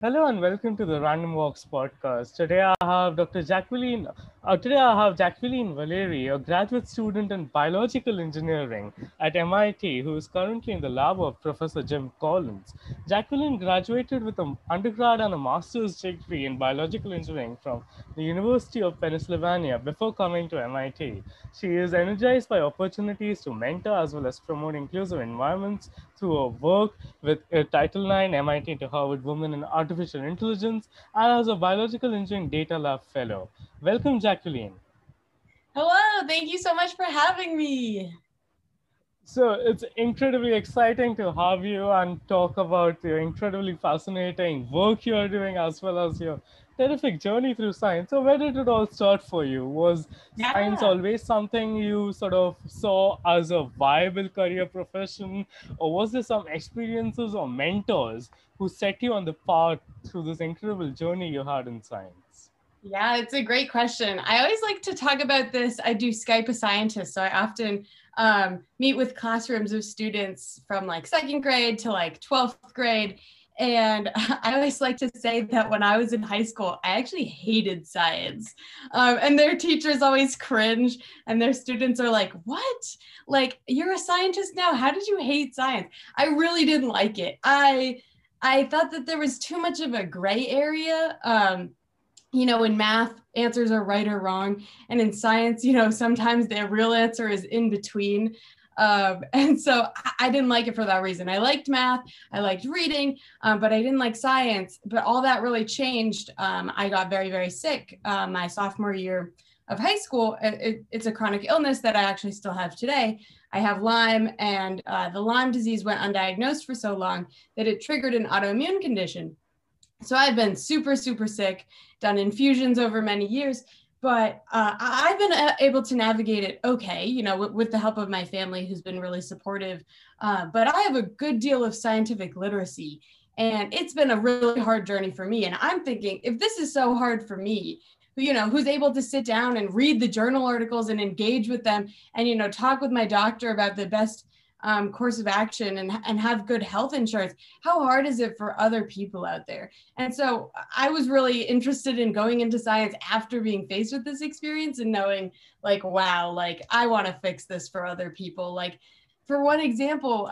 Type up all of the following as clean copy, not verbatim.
Hello and welcome to the Random Walks podcast. Today I have Today I have Jacqueline Valeri, a graduate student in biological engineering at MIT, who is currently in the lab of Professor Jim Collins. Jacqueline graduated with an undergrad and a master's degree in biological engineering from the University of Pennsylvania before coming to MIT. She is energized by opportunities to mentor as well as promote inclusive environments through her work with Title IX, MIT to Harvard Women in Artificial Intelligence, and as a Biological Engineering Data Lab Fellow. Welcome, Jacqueline. Hello, thank you so much for having me. So it's incredibly exciting to have you and talk about your incredibly fascinating work you're doing as well as your terrific journey through science. So where did it all start for you? Was science Yeah. always something you sort of saw as a viable career profession, or was there some experiences or mentors who set you on the path through this incredible journey you had in science? Yeah, it's a great question. I always like to talk about this. I do Skype a scientist, so I often meet with classrooms of students from like second grade to like 12th grade. And I always like to say that when I was in high school, I actually hated science. And their teachers always cringe, and their students are like, "What? Like, you're a scientist now? How did you hate science?" I really didn't like it. I thought that there was too much of a gray area. In math, answers are right or wrong. And in science, sometimes the real answer is in between. And so I didn't like it for that reason. I liked math, I liked reading, but I didn't like science. But all that really changed. I got very, very sick my sophomore year of high school. It's a chronic illness that I actually still have today. I have Lyme, and the Lyme disease went undiagnosed for so long that it triggered an autoimmune condition. So I've been super, super sick, done infusions over many years, but I've been able to navigate it okay, with the help of my family who's been really supportive. But I have a good deal of scientific literacy, and it's been a really hard journey for me. And I'm thinking, if this is so hard for me, who's able to sit down and read the journal articles and engage with them and, talk with my doctor about the best course of action and have good health insurance. How hard is it for other people out there? And so I was really interested in going into science after being faced with this experience and knowing like, wow, like I want to fix this for other people. Like for one example,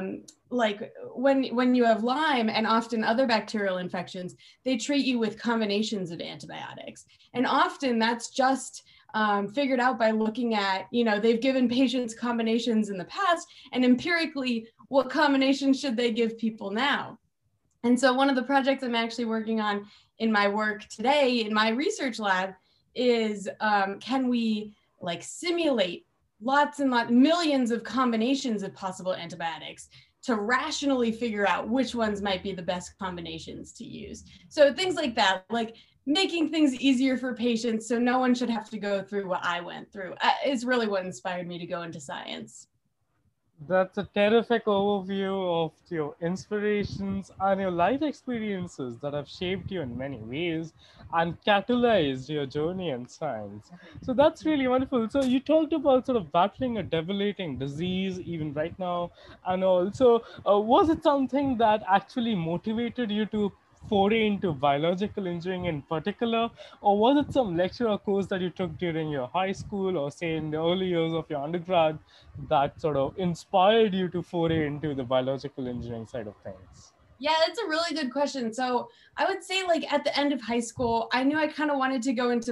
like when you have Lyme and often other bacterial infections, they treat you with combinations of antibiotics. And often that's just figured out by looking at, they've given patients combinations in the past and empirically, what combinations should they give people now? And so one of the projects I'm actually working on in my work today in my research lab is can we like simulate lots and millions of combinations of possible antibiotics to rationally figure out which ones might be the best combinations to use. So things like that, like making things easier for patients so no one should have to go through what I went through is really what inspired me to go into science. That's a terrific overview of your inspirations and your life experiences that have shaped you in many ways and catalyzed your journey in science. So that's really wonderful. So you talked about sort of battling a debilitating disease even right now, and also was it something that actually motivated you to foray into biological engineering in particular, or was it some lecture or course that you took during your high school or say in the early years of your undergrad that sort of inspired you to foray into the biological engineering side of things? Yeah, that's a really good question. So I would say like at the end of high school, I knew I kind of wanted to go into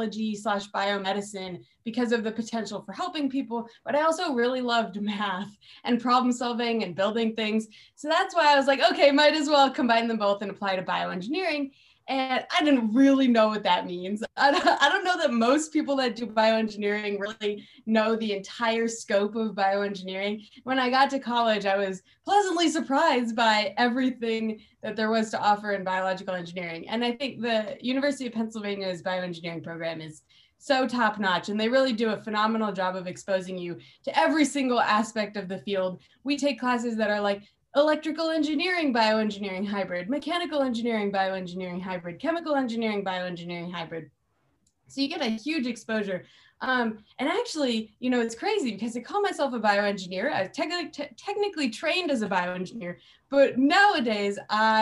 biology/biomedicine because of the potential for helping people, but I also really loved math and problem solving and building things. So that's why I was like, okay, might as well combine them both and apply to bioengineering. And I didn't really know what that means. I don't know that most people that do bioengineering really know the entire scope of bioengineering. When I got to college, I was pleasantly surprised by everything that there was to offer in biological engineering. And I think the University of Pennsylvania's bioengineering program is so top notch, and they really do a phenomenal job of exposing you to every single aspect of the field. We take classes that are like electrical engineering bioengineering hybrid, mechanical engineering bioengineering hybrid, chemical engineering bioengineering hybrid. So you get a huge exposure. And actually, it's crazy because I call myself a bioengineer. I was technically trained as a bioengineer, but nowadays I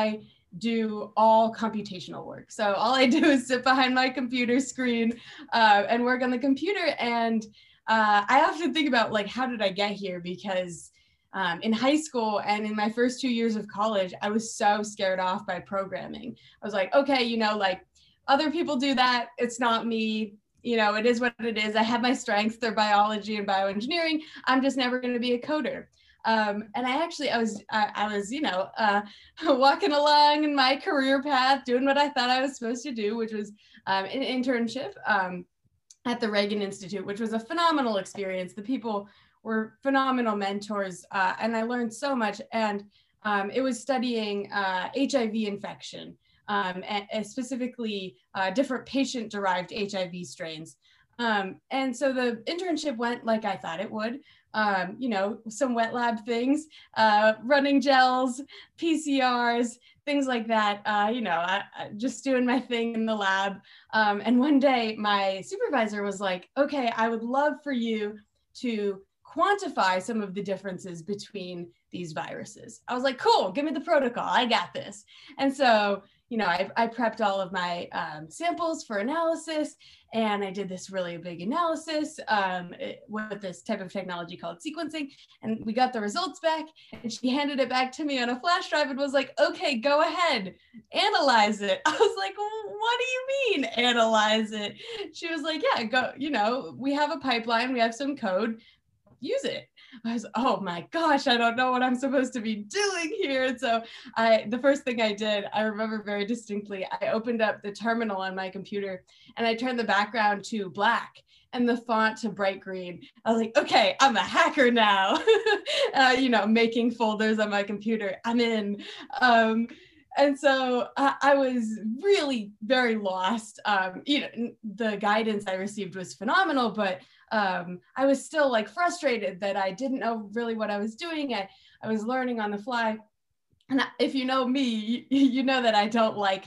do all computational work. So all I do is sit behind my computer screen and work on the computer. And I often think about like, how did I get here? Because in high school and in my first 2 years of college, I was so scared off by programming. I was like, okay, you know, like other people do that. It's not me. You know, it is what it is. I have my strengths. They're biology and bioengineering. I'm just never going to be a coder. And I was, you know, walking along in my career path, doing what I thought I was supposed to do, which was an internship at the Reagan Institute, which was a phenomenal experience. The people were phenomenal mentors, and I learned so much. And it was studying HIV infection, and specifically different patient-derived HIV strains. And so the internship went like I thought it would. You know, some wet lab things, running gels, PCRs, things like that. You know, I just doing my thing in the lab. And one day my supervisor was like, okay, I would love for you to quantify some of the differences between these viruses. I was like, cool, give me the protocol. I got this. And so, you know, I prepped all of my samples for analysis, and I did this really big analysis with this type of technology called sequencing, and we got the results back, and she handed it back to me on a flash drive and was like, okay, go ahead, analyze it. I was like, what do you mean analyze it? She was like, yeah, go, you know, we have a pipeline, we have some code, use it. I was, oh my gosh, I don't know what I'm supposed to be doing here. And so the first thing I did, I remember very distinctly, I opened up the terminal on my computer and I turned the background to black and the font to bright green. I was like, okay, I'm a hacker now. You know, making folders on my computer, I'm in. And so I was really very lost. You know, the guidance I received was phenomenal, but I was still like frustrated that I didn't know really what I was doing. I was learning on the fly. And if you know me, you know that I don't like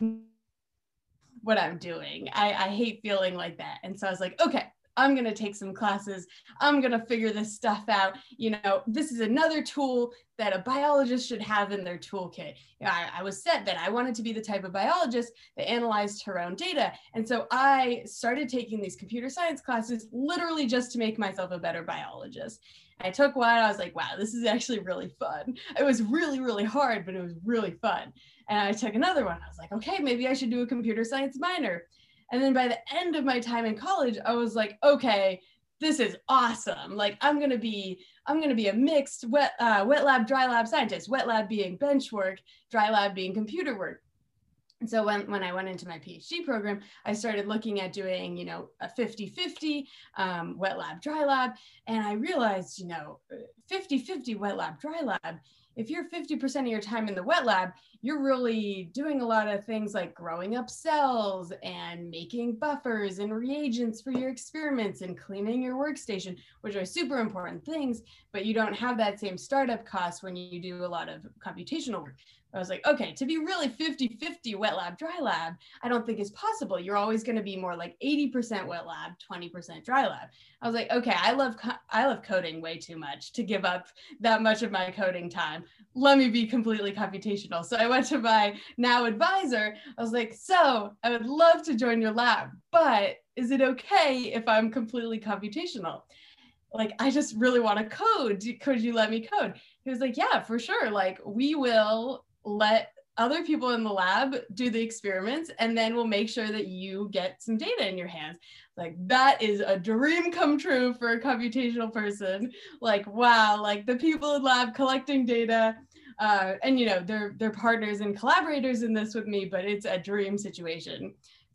what I'm doing. I hate feeling like that. And so I was like, okay, I'm going to take some classes. I'm going to figure this stuff out. You know, this is another tool that a biologist should have in their toolkit. You know, I was set that I wanted to be the type of biologist that analyzed her own data. And so I started taking these computer science classes literally just to make myself a better biologist. I took one, I was like, wow, this is actually really fun. It was really, really hard, but it was really fun. And I took another one. I was like, okay, maybe I should do a computer science minor. And then by the end of my time in college, I was like, okay, this is awesome. Like I'm gonna be a mixed wet lab, dry lab scientist, wet lab being bench work, dry lab being computer work. And so when I went into my PhD program, I started looking at doing, you know, a 50-50 wet lab, dry lab. And I realized, you know, 50-50 wet lab, dry lab, if you're 50% of your time in the wet lab, you're really doing a lot of things like growing up cells and making buffers and reagents for your experiments and cleaning your workstation, which are super important things, but you don't have that same startup cost when you do a lot of computational work. I was like, okay, to be really 50-50 wet lab, dry lab, I don't think is possible. You're always going to be more like 80% wet lab, 20% dry lab. I was like, okay, I love coding way too much to give up that much of my coding time. Let me be completely computational. So I went to my now advisor. I was like, so I would love to join your lab, but is it okay if I'm completely computational? Like, I just really want to code. Could you let me code? He was like, yeah, for sure. Like, we will let other people in the lab do the experiments, and then we'll make sure that you get some data in your hands. Like, that is a dream come true for a computational person. Like, wow, like the people in lab collecting data, and you know, they're partners and collaborators in this with me, but it's a dream situation.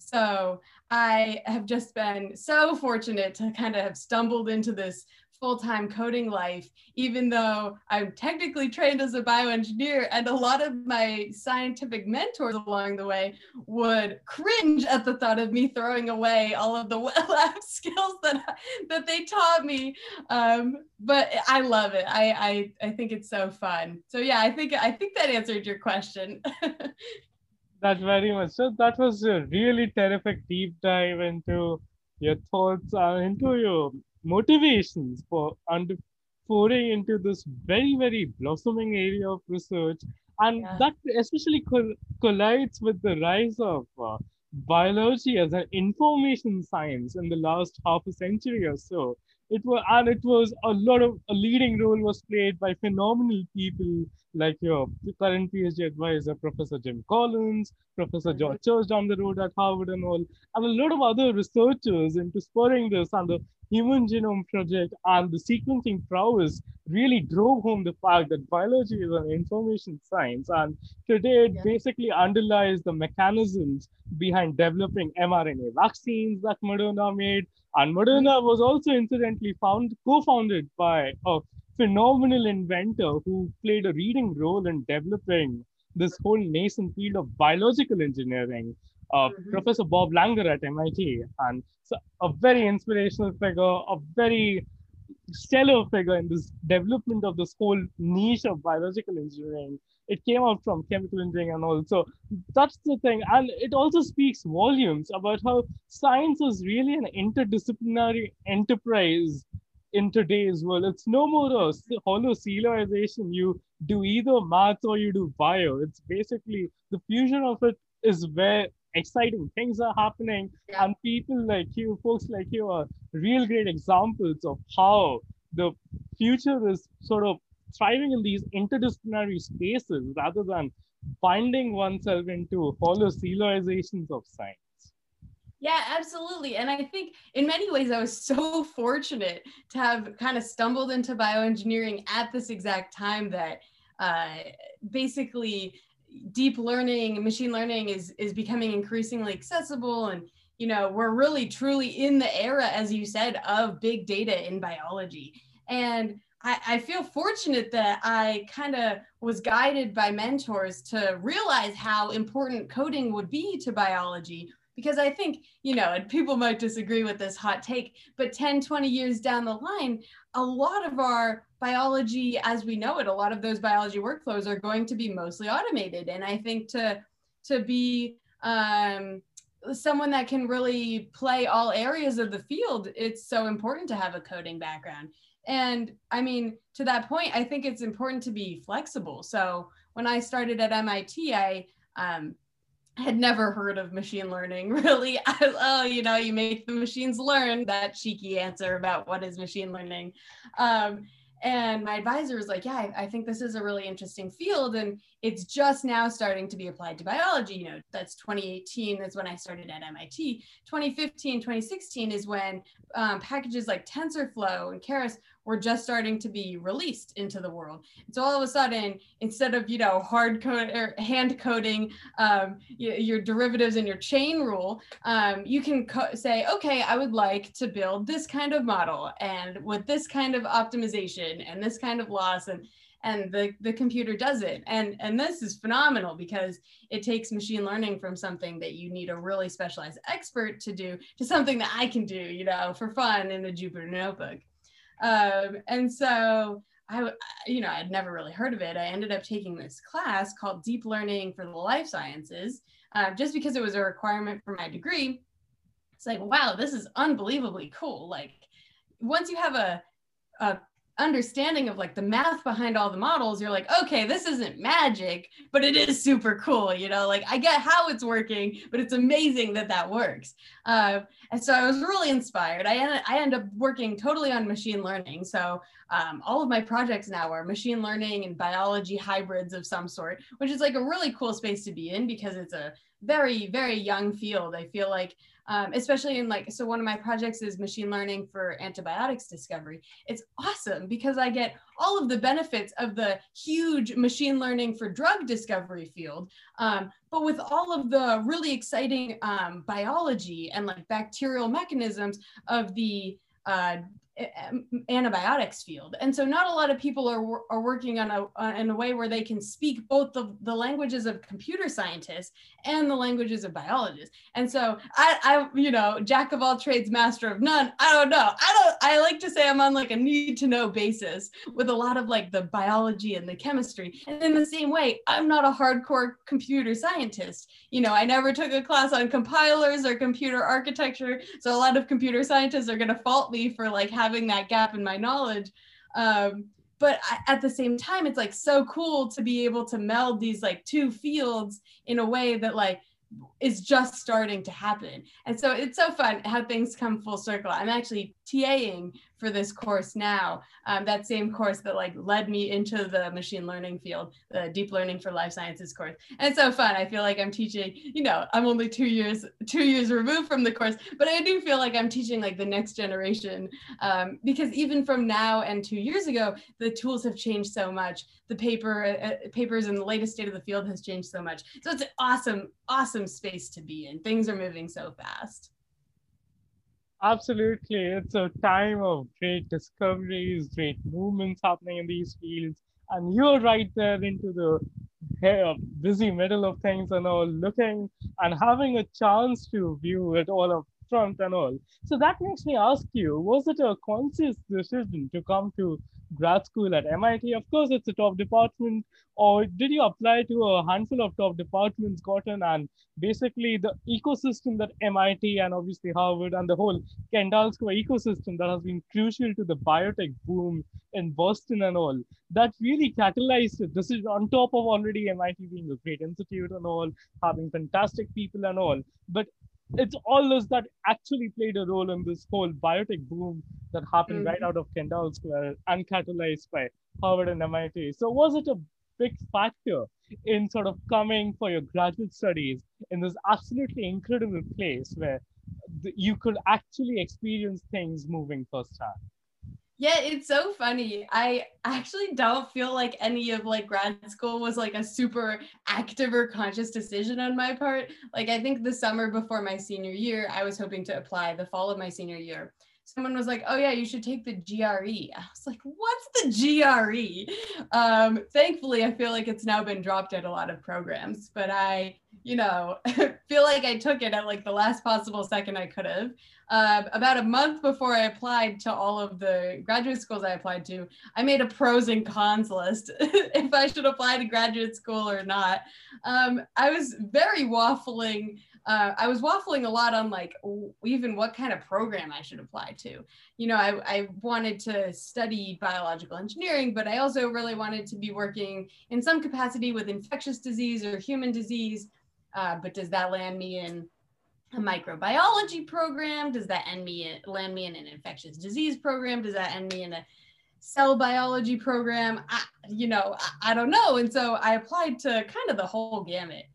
So I have just been so fortunate to kind of have stumbled into this full-time coding life, even though I'm technically trained as a bioengineer, and a lot of my scientific mentors along the way would cringe at the thought of me throwing away all of the wet lab skills that they taught me. But I love it. I think it's so fun. So yeah, I think that answered your question. That very much. So that was a really terrific deep dive into your thoughts, into your motivations foray into this very, very blossoming area of research. And Yeah. that especially collides with the rise of biology as an information science in the last half a century or so. It was a lot of a leading role was played by phenomenal people like your current PhD advisor, Professor Jim Collins, Professor Mhm. George Church down the road at Harvard and all, and a lot of other researchers into spurring this, and the Human Genome Project and the sequencing prowess really drove home the fact that biology is an information science, and today it Yeah. basically underlies the mechanisms behind developing mRNA vaccines that Moderna made. And Mhm. Moderna was also incidentally co-founded by a phenomenal inventor who played a leading role in developing this whole nascent field of biological engineering, Mhm. Professor Bob Langer at MIT. And so a very inspirational figure, a very stellar figure in this development of this whole niche of biological engineering. It came out from chemical engineering and all. So that's the thing. And it also speaks volumes about how science is really an interdisciplinary enterprise in today's world. It's no more a hollow serialization. You do either maths or you do bio. It's basically the fusion of it is where exciting things are happening. Yeah. And people like you, folks like you, are real great examples of how the future is sort of thriving in these interdisciplinary spaces rather than binding oneself into hollow serializations of science. Yeah, absolutely. And I think in many ways, I was so fortunate to have kind of stumbled into bioengineering at this exact time that uh, basically deep learning, machine learning is becoming increasingly accessible. And, you know, we're really truly in the era, as you said, of big data in biology. And I feel fortunate that I kind of was guided by mentors to realize how important coding would be to biology, because I think, you know, and people might disagree with this hot take, but 10, 20 years down the line, a lot of our biology as we know it, a lot of those biology workflows are going to be mostly automated. And I think to be someone that can really play all areas of the field, it's so important to have a coding background. And I mean, to that point, I think it's important to be flexible. So when I started at MIT, I had never heard of machine learning really. Oh, you know, you make the machines learn, that cheeky answer about what is machine learning. Um, and my advisor was like, yeah, I think this is a really interesting field. And it's just now starting to be applied to biology. You know, that's 2018 is when I started at MIT. 2015, 2016 is when packages like TensorFlow and Keras were just starting to be released into the world. And so all of a sudden, instead of, you know, hard code or hand coding your derivatives and your chain rule, you can say, okay, I would like to build this kind of model and with this kind of optimization and this kind of loss, and the computer does it. And this is phenomenal because it takes machine learning from something that you need a really specialized expert to do to something that I can do, you know, for fun in a Jupyter notebook. And so you know, I'd never really heard of it. I ended up taking this class called Deep Learning for the Life Sciences, just because it was a requirement for my degree. It's like, wow, this is unbelievably cool. Like, once you have a understanding of like the math behind all the models, you're like, okay, this isn't magic, but it is super cool. You know, like I get how it's working, but it's amazing that that works. And so I was really inspired. I ended up working totally on machine learning. So all of my projects now are machine learning and biology hybrids of some sort, which is like a really cool space to be in because it's a very, very young field. I feel like, especially in like, so one of my projects is machine learning for antibiotics discovery. It's awesome because I get all of the benefits of the huge machine learning for drug discovery field, but with all of the really exciting biology and like bacterial mechanisms of the antibiotics field. And so not a lot of people are working on in a way where they can speak both the languages of computer scientists and the languages of biologists. And so I, you know, jack of all trades, master of none. I don't know. I like to say I'm on like a need to know basis with a lot of like the biology and the chemistry. And in the same way, I'm not a hardcore computer scientist. You know, I never took a class on compilers or computer architecture. So a lot of computer scientists are going to fault me for like having that gap in my knowledge. But at the same time, it's like so cool to be able to meld these like two fields in a way that like is just starting to happen. And so it's so fun how things come full circle. I'm actually TAing for this course now, that same course that like led me into the machine learning field, the deep learning for life sciences course. And it's so fun. I feel like I'm teaching, you know, I'm only 2 years removed from the course, but I do feel like I'm teaching like the next generation, because even from now and 2 years ago, the tools have changed so much. The papers and the latest state of the field has changed so much. So it's an awesome space to be in. Things are moving so fast. Absolutely. It's a time of great discoveries, great movements happening in these fields. And you're right there into the busy middle of things and all, looking and having a chance to view it all up front and all. So that makes me ask you, was it a conscious decision to come to grad school at MIT? Of course, it's a top department. Or did you apply to a handful of top departments, gotten, and basically the ecosystem that MIT and obviously Harvard and the whole Kendall Square ecosystem that has been crucial to the biotech boom in Boston and all, that really catalyzed it. This is on top of already MIT being a great institute and all, having fantastic people and all. But it's all this that actually played a role in this whole biotech boom that happened right out of Kendall Square and catalyzed by Harvard and MIT. So was it a big factor in sort of coming for your graduate studies in this absolutely incredible place where you could actually experience things moving firsthand? Yeah, it's so funny. I actually don't feel like any of like grad school was like a super active or conscious decision on my part. Like I think the summer before my senior year, I was hoping to apply the fall of my senior year. Someone was like, "Oh yeah, you should take the GRE." I was like, "What's the GRE?" Thankfully, I feel like it's now been dropped at a lot of programs, but I, you know, feel like I took it at like the last possible second I could have. About a month before I applied to all of the graduate schools I applied to, I made a pros and cons list if I should apply to graduate school or not. I was very waffling. I was waffling a lot on like even what kind of program I should apply to. You know, I wanted to study biological engineering, but I also really wanted to be working in some capacity with infectious disease or human disease. But does that land me in a microbiology program? Does that land me in an infectious disease program? Does that end me in a cell biology program? I don't know. And so I applied to kind of the whole gamut.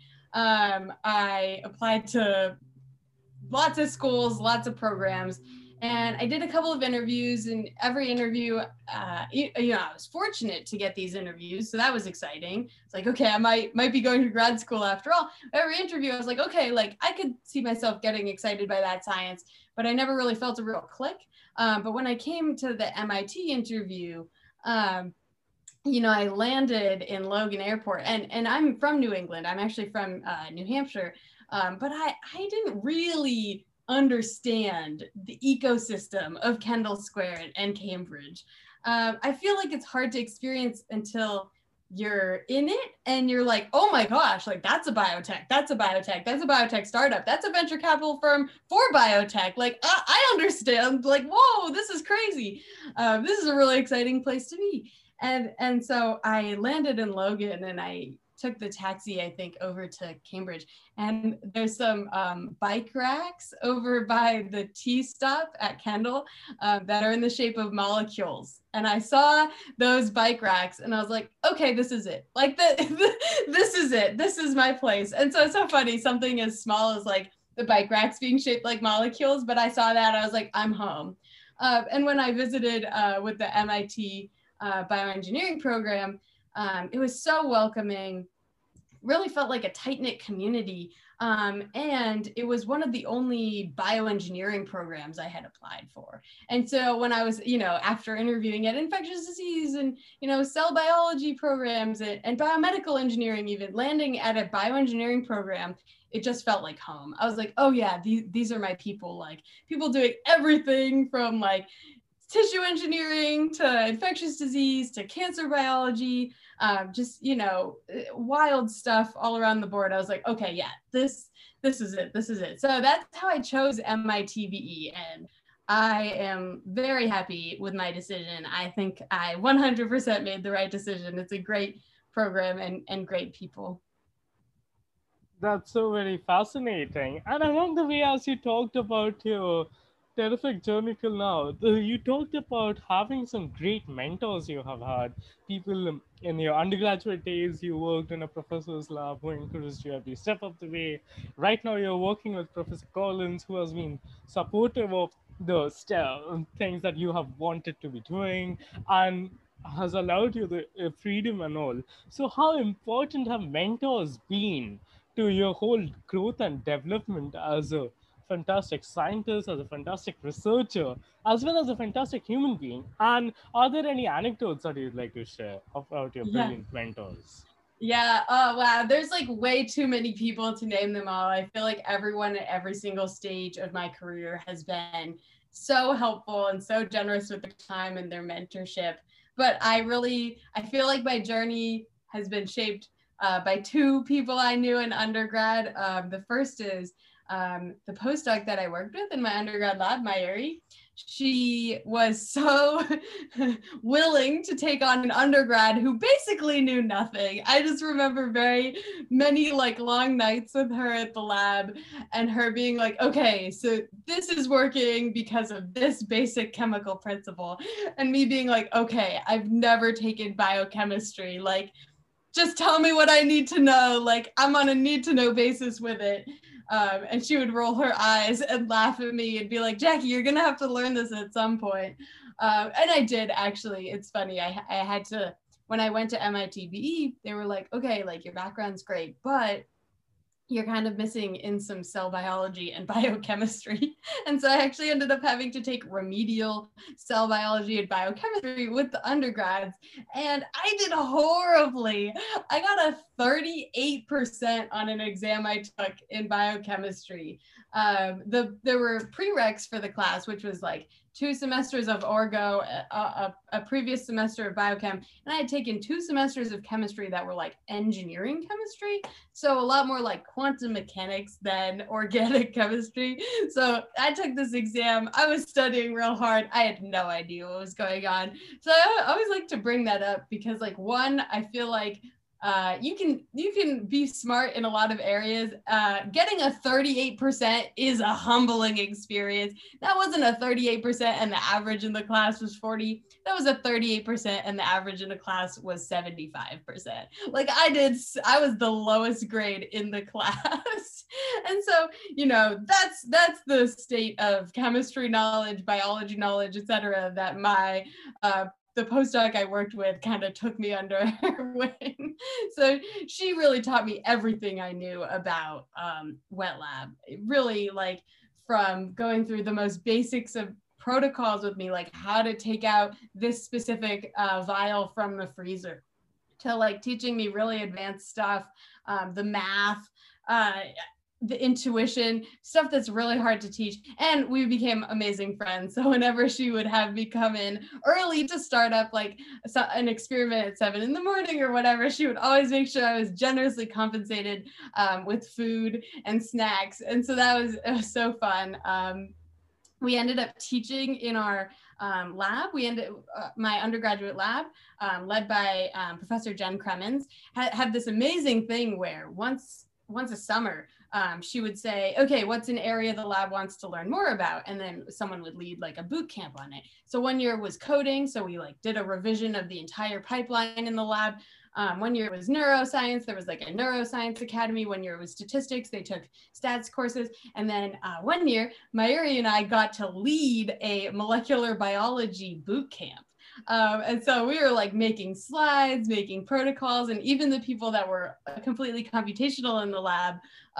I applied to lots of schools, lots of programs, and I did a couple of interviews. And every interview, I was fortunate to get these interviews, so that was exciting. It's like, okay, I might be going to grad school after all. Every interview, I was like, okay, like I could see myself getting excited by that science, but I never really felt a real click. But when I came to the MIT interview, I landed in Logan Airport, and I'm from New England. I'm actually from New Hampshire, but I didn't really understand the ecosystem of Kendall Square and Cambridge. I feel like it's hard to experience until you're in it and you're like, oh my gosh, like that's a biotech, that's a biotech startup, that's a venture capital firm for biotech. Like I understand, like, whoa, this is crazy. This is a really exciting place to be. And so I landed in Logan and I took the taxi, I think, over to Cambridge. And there's some bike racks over by the T stop at Kendall that are in the shape of molecules. And I saw those bike racks and I was like, okay, this is it. Like this is it. This is my place. And so it's so funny, something as small as like the bike racks being shaped like molecules, but I saw that, I was like, I'm home. And when I visited with the MIT bioengineering program, it was so welcoming, really felt like a tight-knit community. And it was one of the only bioengineering programs I had applied for. And so when I was, after interviewing at infectious disease and, cell biology programs and biomedical engineering, even landing at a bioengineering program, it just felt like home. I was like, oh yeah, these are my people, like people doing everything from like tissue engineering to infectious disease to cancer biology, wild stuff all around the board. I was like, okay, yeah, this is it. So that's how I chose MITBE. And I am very happy with my decision. I think I 100% made the right decision. It's a great program and great people. That's so very fascinating. And along the way, as you talked about your terrific journey till now, you talked about having some great mentors you have had. People in your undergraduate days, you worked in a professor's lab who encouraged you every step of the way. Right now, you're working with Professor Collins, who has been supportive of the things that you have wanted to be doing and has allowed you the freedom and all. So, how important have mentors been to your whole growth and development as a fantastic scientist, as a fantastic researcher, as well as a fantastic human being? And are there any anecdotes that you'd like to share about your Yeah. brilliant mentors? Yeah. Oh, wow. There's like way too many people to name them all. I feel like everyone at every single stage of my career has been so helpful and so generous with their time and their mentorship. But I feel like my journey has been shaped by two people I knew in undergrad. The first is the postdoc that I worked with in my undergrad lab, Mayuri. She was so willing to take on an undergrad who basically knew nothing. I just remember very many like long nights with her at the lab and her being like, okay, so this is working because of this basic chemical principle. And me being like, okay, I've never taken biochemistry. Like, just tell me what I need to know. Like, I'm on a need to know basis with it. And she would roll her eyes and laugh at me and be like, Jackie, you're going to have to learn this at some point. And I did, actually. It's funny. I had to, when I went to MIT BE, they were like, okay, like your background's great, but you're kind of missing in some cell biology and biochemistry. And so I actually ended up having to take remedial cell biology and biochemistry with the undergrads. And I did horribly. I got a 38% on an exam I took in biochemistry. There were prereqs for the class, which was like 2 semesters of orgo, a previous semester of biochem, and I had taken 2 semesters of chemistry that were like engineering chemistry, so a lot more like quantum mechanics than organic chemistry. So I took this exam. I was studying real hard. I had no idea what was going on. So I always like to bring that up because, like, one, I feel like you can be smart in a lot of areas. Getting a 38% is a humbling experience. That wasn't a 38% and the average in the class was 40. That was a 38% and the average in the class was 75%. Like I was the lowest grade in the class. And so, that's the state of chemistry knowledge, biology knowledge, etc. that the postdoc I worked with kind of took me under her wing. So she really taught me everything I knew about wet lab. Really, like, from going through the most basics of protocols with me, like how to take out this specific vial from the freezer, to like teaching me really advanced stuff, the math, the intuition, stuff that's really hard to teach. And we became amazing friends. So whenever she would have me come in early to start up like an experiment at 7 a.m. or whatever, she would always make sure I was generously compensated with food and snacks. And so it was so fun. We ended up teaching in our lab. My undergraduate lab, led by Professor Jen Cremens, had this amazing thing where once a summer, she would say, okay, what's an area the lab wants to learn more about? And then someone would lead like a boot camp on it. So one year was coding. So we like did a revision of the entire pipeline in the lab. 1 year it was neuroscience. There was like a neuroscience academy. 1 year it was statistics. They took stats courses. And then 1 year, Mayuri and I got to lead a molecular biology boot camp. And so we were like making slides, making protocols, and even the people that were completely computational in the lab,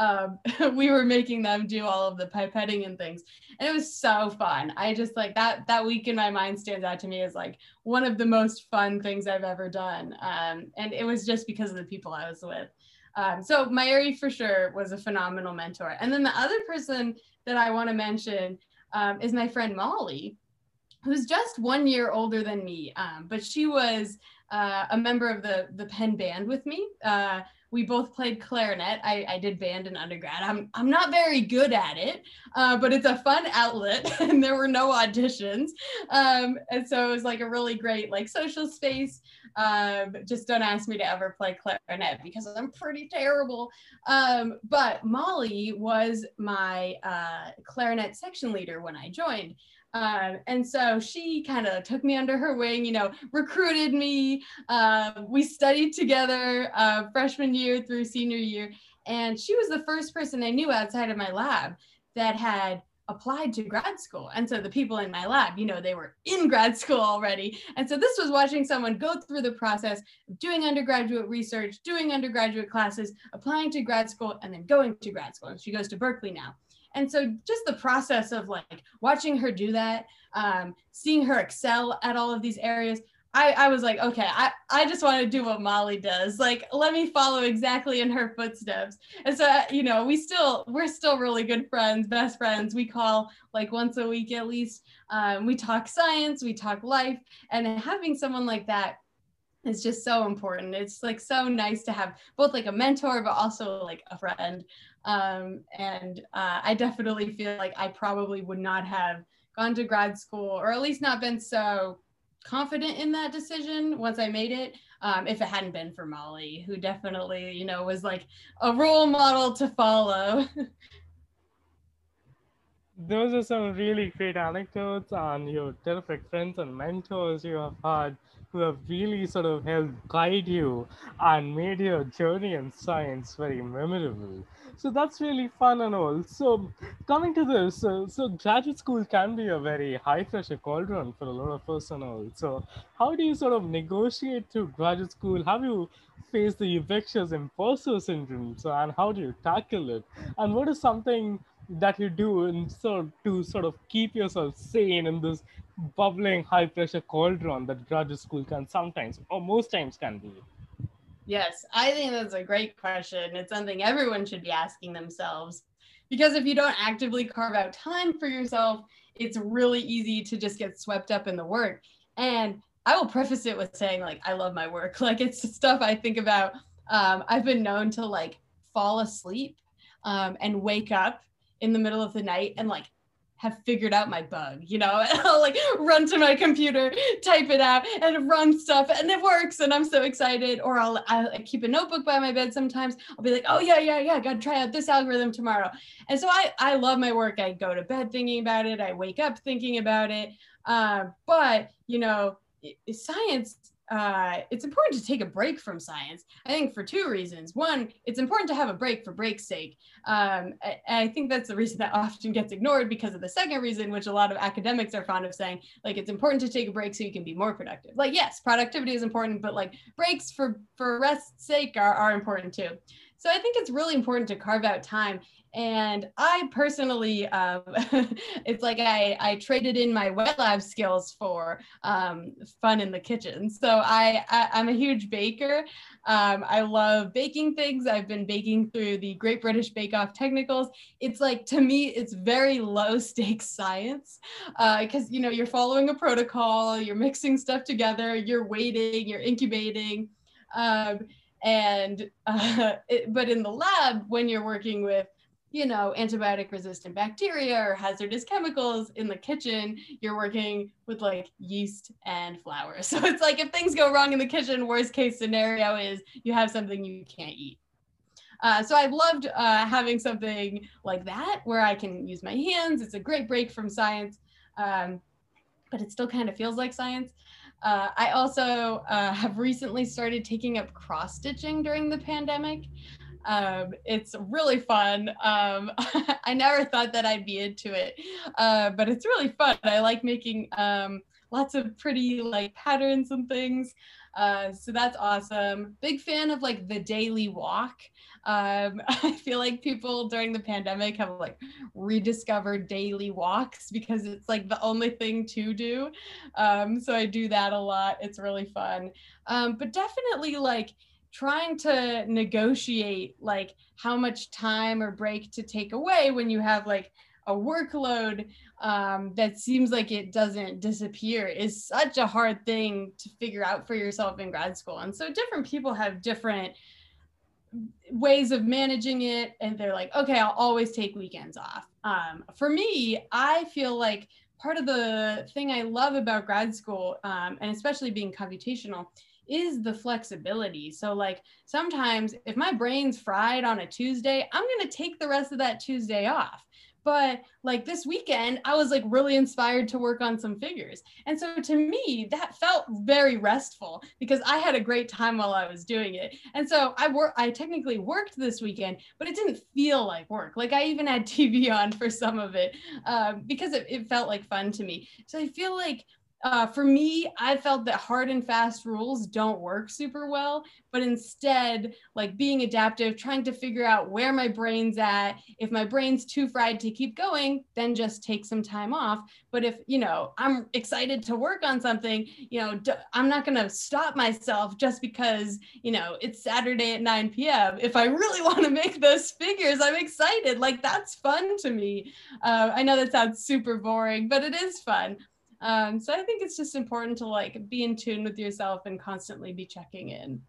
we were making them do all of the pipetting and things. And it was so fun. I just like that week in my mind stands out to me as like one of the most fun things I've ever done. And it was just because of the people I was with. So Mayuri for sure was a phenomenal mentor. And then the other person that I want to mention is my friend Molly, who's just 1 year older than me, but she was a member of the Penn band with me. We both played clarinet. I did band in undergrad. I'm not very good at it, but it's a fun outlet, and there were no auditions. And so it was like a really great like social space. Just don't ask me to ever play clarinet because I'm pretty terrible. But Molly was my clarinet section leader when I joined. And so she kind of took me under her wing, you know, recruited me. We studied together freshman year through senior year. And she was the first person I knew outside of my lab that had applied to grad school. And so the people in my lab, you know, they were in grad school already. And so this was watching someone go through the process of doing undergraduate research, doing undergraduate classes, applying to grad school, and then going to grad school. And she goes to Berkeley now. And so just the process of like watching her do that, seeing her excel at all of these areas, I was like, okay, I just want to do what Molly does. Like, let me follow exactly in her footsteps. And so, you know, we're still really good friends, best friends. We call like once a week at least. We talk science, we talk life, and having someone like that is just so important. It's like so nice to have both like a mentor, but also like a friend. I definitely feel like I probably would not have gone to grad school, or at least not been so confident in that decision once I made it, if it hadn't been for Molly, who definitely, you know, was like a role model to follow. Those are some really great anecdotes and your terrific friends and mentors you have had who have really sort of helped guide you and made your journey in science very memorable. So that's really fun and all. So coming to this, so graduate school can be a very high pressure cauldron for a lot of us and all. So how do you sort of negotiate through graduate school? Have you faced the infectious imposter syndrome? So, and how do you tackle it? And what is something that you do to sort of keep yourself sane in this bubbling high pressure cauldron that graduate school can sometimes or most times can be? Yes, I think that's a great question. It's something everyone should be asking themselves, because if you don't actively carve out time for yourself, it's really easy to just get swept up in the work. And I will preface it with saying, like, I love my work. Like, it's stuff I think about. I've been known to like fall asleep and wake up in the middle of the night and like have figured out my bug, you know, and I'll like run to my computer, type it out and run stuff and it works. And I'm so excited. Or I keep a notebook by my bed. Sometimes I'll be like, oh yeah. Got to try out this algorithm tomorrow. And so I love my work. I go to bed thinking about it. I wake up thinking about it. But you know, science, it's important to take a break from science, I think, for two reasons. One, it's important to have a break for break's sake. I think that's the reason that often gets ignored, because of the second reason, which a lot of academics are fond of saying, like, it's important to take a break so you can be more productive. Like, yes, productivity is important, but like breaks for rest's sake are important too. So I think it's really important to carve out time. And I personally, it's like I traded in my wet lab skills for fun in the kitchen. So I'm a huge baker. I love baking things. I've been baking through the Great British Bake Off technicals. It's like, to me, it's very low stakes science, because, you know, you're following a protocol, you're mixing stuff together, you're waiting, you're incubating. But in the lab, when you're working with, you know, antibiotic resistant bacteria or hazardous chemicals, in the kitchen, you're working with like yeast and flour. So it's like, if things go wrong in the kitchen, worst case scenario is you have something you can't eat. So I've loved having something like that where I can use my hands. It's a great break from science, but it still kind of feels like science. I also have recently started taking up cross stitching during the pandemic. It's really fun. I never thought that I'd be into it, but it's really fun. I like making lots of pretty like patterns and things. So that's awesome. Big fan of like the daily walk. I feel like people during the pandemic have like rediscovered daily walks because it's like the only thing to do. So I do that a lot. It's really fun. But definitely like trying to negotiate like how much time or break to take away when you have like a workload that seems like it doesn't disappear is such a hard thing to figure out for yourself in grad school. And so different people have different ways of managing it, and they're like, okay, I'll always take weekends off. For me, I feel like part of the thing I love about grad school, and especially being computational, is the flexibility. So like sometimes if my brain's fried on a Tuesday, I'm going to take the rest of that Tuesday off. But like this weekend, I was like really inspired to work on some figures. And so to me, that felt very restful because I had a great time while I was doing it. And so I technically worked this weekend, but it didn't feel like work. Like I even had TV on for some of it because it felt like fun to me. So I feel like for me, I felt that hard and fast rules don't work super well, but instead, like being adaptive, trying to figure out where my brain's at. If my brain's too fried to keep going, then just take some time off. But if, I'm excited to work on something, I'm not going to stop myself just because, it's Saturday at 9 p.m. If I really want to make those figures, I'm excited. Like that's fun to me. I know that sounds super boring, but it is fun. So I think it's just important to like be in tune with yourself and constantly be checking in.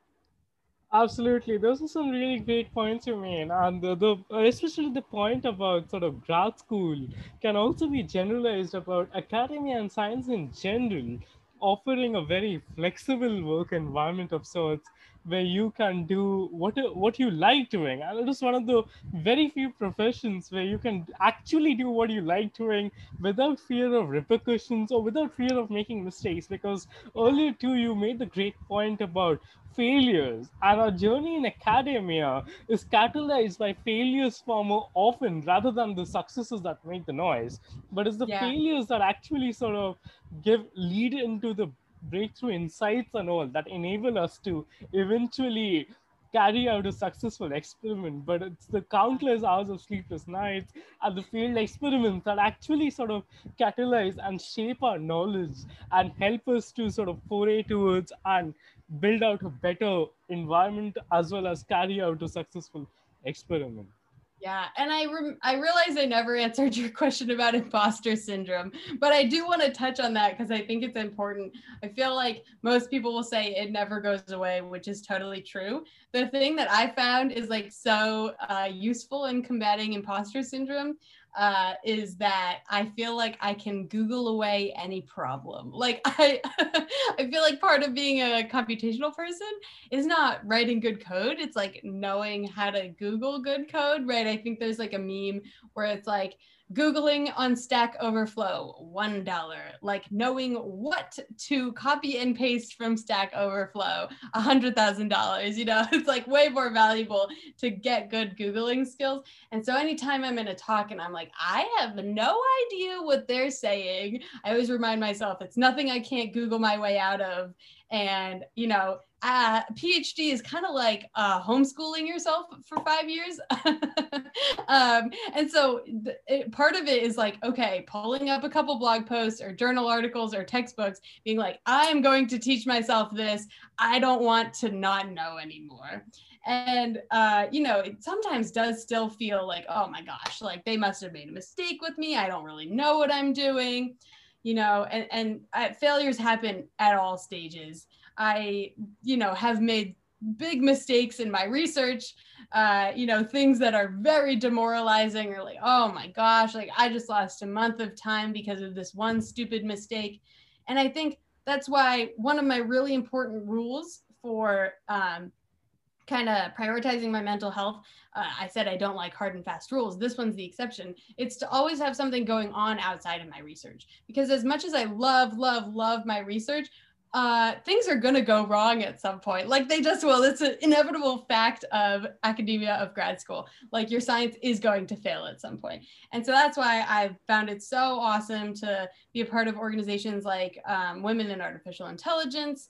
Absolutely, those are some really great points you made, and the especially the point about sort of grad school can also be generalized about academia and science in general, offering a very flexible work environment of sorts where you can do what you like doing, and it is one of the very few professions where you can actually do what you like doing without fear of repercussions or without fear of making mistakes. Because earlier too, you made the great point about failures, and our journey in academia is catalyzed by failures far more often rather than the successes that make the noise. But it's the Yeah. failures that actually sort of lead into the breakthrough insights and all that enable us to eventually carry out a successful experiment. But it's the countless hours of sleepless nights and the failed experiments that actually sort of catalyze and shape our knowledge and help us to sort of foray towards and build out a better environment as well as carry out a successful experiment. Yeah, and I realize I never answered your question about imposter syndrome, but I do want to touch on that because I think it's important. I feel like most people will say it never goes away, which is totally true. The thing that I found is like so useful in combating imposter syndrome is that I feel like I can Google away any problem. Like I feel like part of being a computational person is not writing good code. It's like knowing how to Google good code, right? I think there's like a meme where it's like Googling on Stack Overflow, $1. Like knowing what to copy and paste from Stack Overflow, $100,000. It's like way more valuable to get good Googling skills. And so anytime I'm in a talk and I'm like, I have no idea what they're saying, I always remind myself it's nothing I can't Google my way out of. And, PhD is kind of like homeschooling yourself for 5 years. And so part of it is like, okay, pulling up a couple blog posts or journal articles or textbooks, being like, I'm going to teach myself this. I don't want to not know anymore. And, it sometimes does still feel like, oh my gosh, like they must have made a mistake with me. I don't really know what I'm doing, and failures happen at all stages. I, have made big mistakes in my research, things that are very demoralizing or like, oh my gosh, like I just lost a month of time because of this one stupid mistake. And I think that's why one of my really important rules for kind of prioritizing my mental health, I said I don't like hard and fast rules. This one's the exception. It's to always have something going on outside of my research. Because as much as I love my research, things are going to go wrong at some point. Like they just will. It's an inevitable fact of academia, of grad school. Like your science is going to fail at some point. And so that's why I've found it so awesome to be a part of organizations like Women in Artificial Intelligence,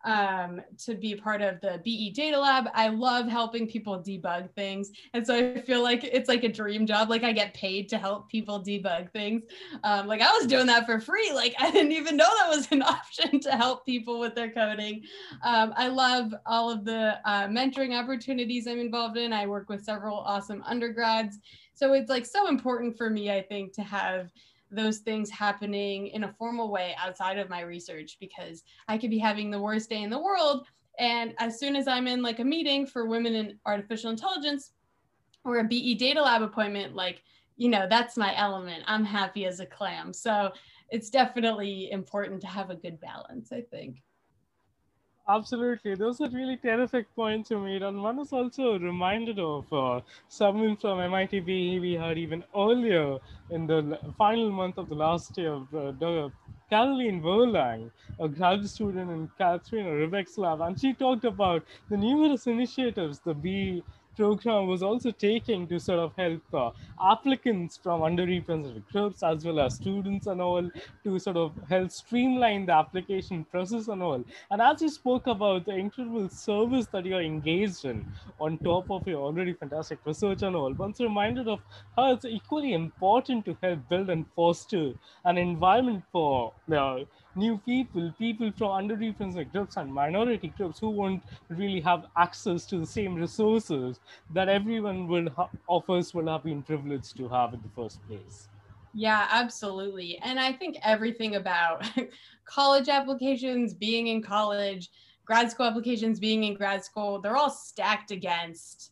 to be a part of the BE Data Lab. I love helping people debug things. And so I feel like it's like a dream job. Like I get paid to help people debug things. Like I was doing that for free. Like I didn't even know that was an option to help people with their coding. I love all of the mentoring opportunities I'm involved in. I work with several awesome undergrads. So it's like so important for me, I think, to have those things happening in a formal way outside of my research, because I could be having the worst day in the world. And as soon as I'm in like a meeting for women in artificial intelligence or a BE Data Lab appointment, like, you know, that's my element. I'm happy as a clam. So it's definitely important to have a good balance, I think. Absolutely. Those are really terrific points you made. And one is also reminded of someone from MIT BE we had even earlier in the final month of the last year, Caroline Verlang, a graduate student in Catherine Ribeck's lab. And she talked about the numerous initiatives the BE program was also taking to sort of help applicants from underrepresented groups as well as students and all, to sort of help streamline the application process and all. And as you spoke about the incredible service that you're engaged in on top of your already fantastic research and all, one's reminded of how it's equally important to help build and foster an environment for new people from underrepresented groups and minority groups who won't really have access to the same resources that everyone of us will have been privileged to have in the first place. Yeah, absolutely. And I think everything about college applications, being in college, grad school applications, being in grad school, they're all stacked against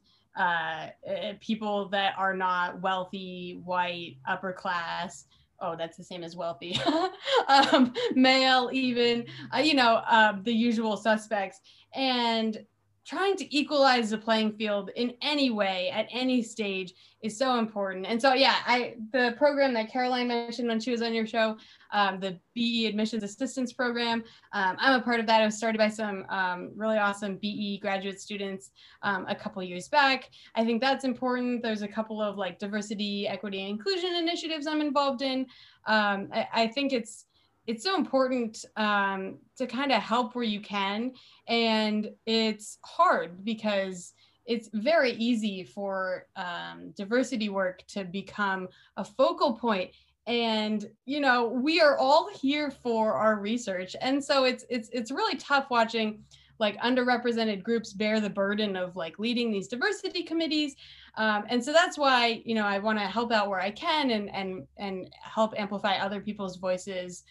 people that are not wealthy, white, upper class. Oh, that's the same as wealthy. Male, even, the usual suspects. And trying to equalize the playing field in any way at any stage is so important. And so, yeah, the program that Caroline mentioned when she was on your show, the BE Admissions Assistance Program, I'm a part of that. It was started by some really awesome BE graduate students a couple of years back. I think that's important. There's a couple of like diversity, equity, and inclusion initiatives I'm involved in. I think it's so important to kind of help where you can. And it's hard because it's very easy for diversity work to become a focal point. And, we are all here for our research. And so it's really tough watching like underrepresented groups bear the burden of like leading these diversity committees. And so that's why, I want to help out where I can and help amplify other people's voices.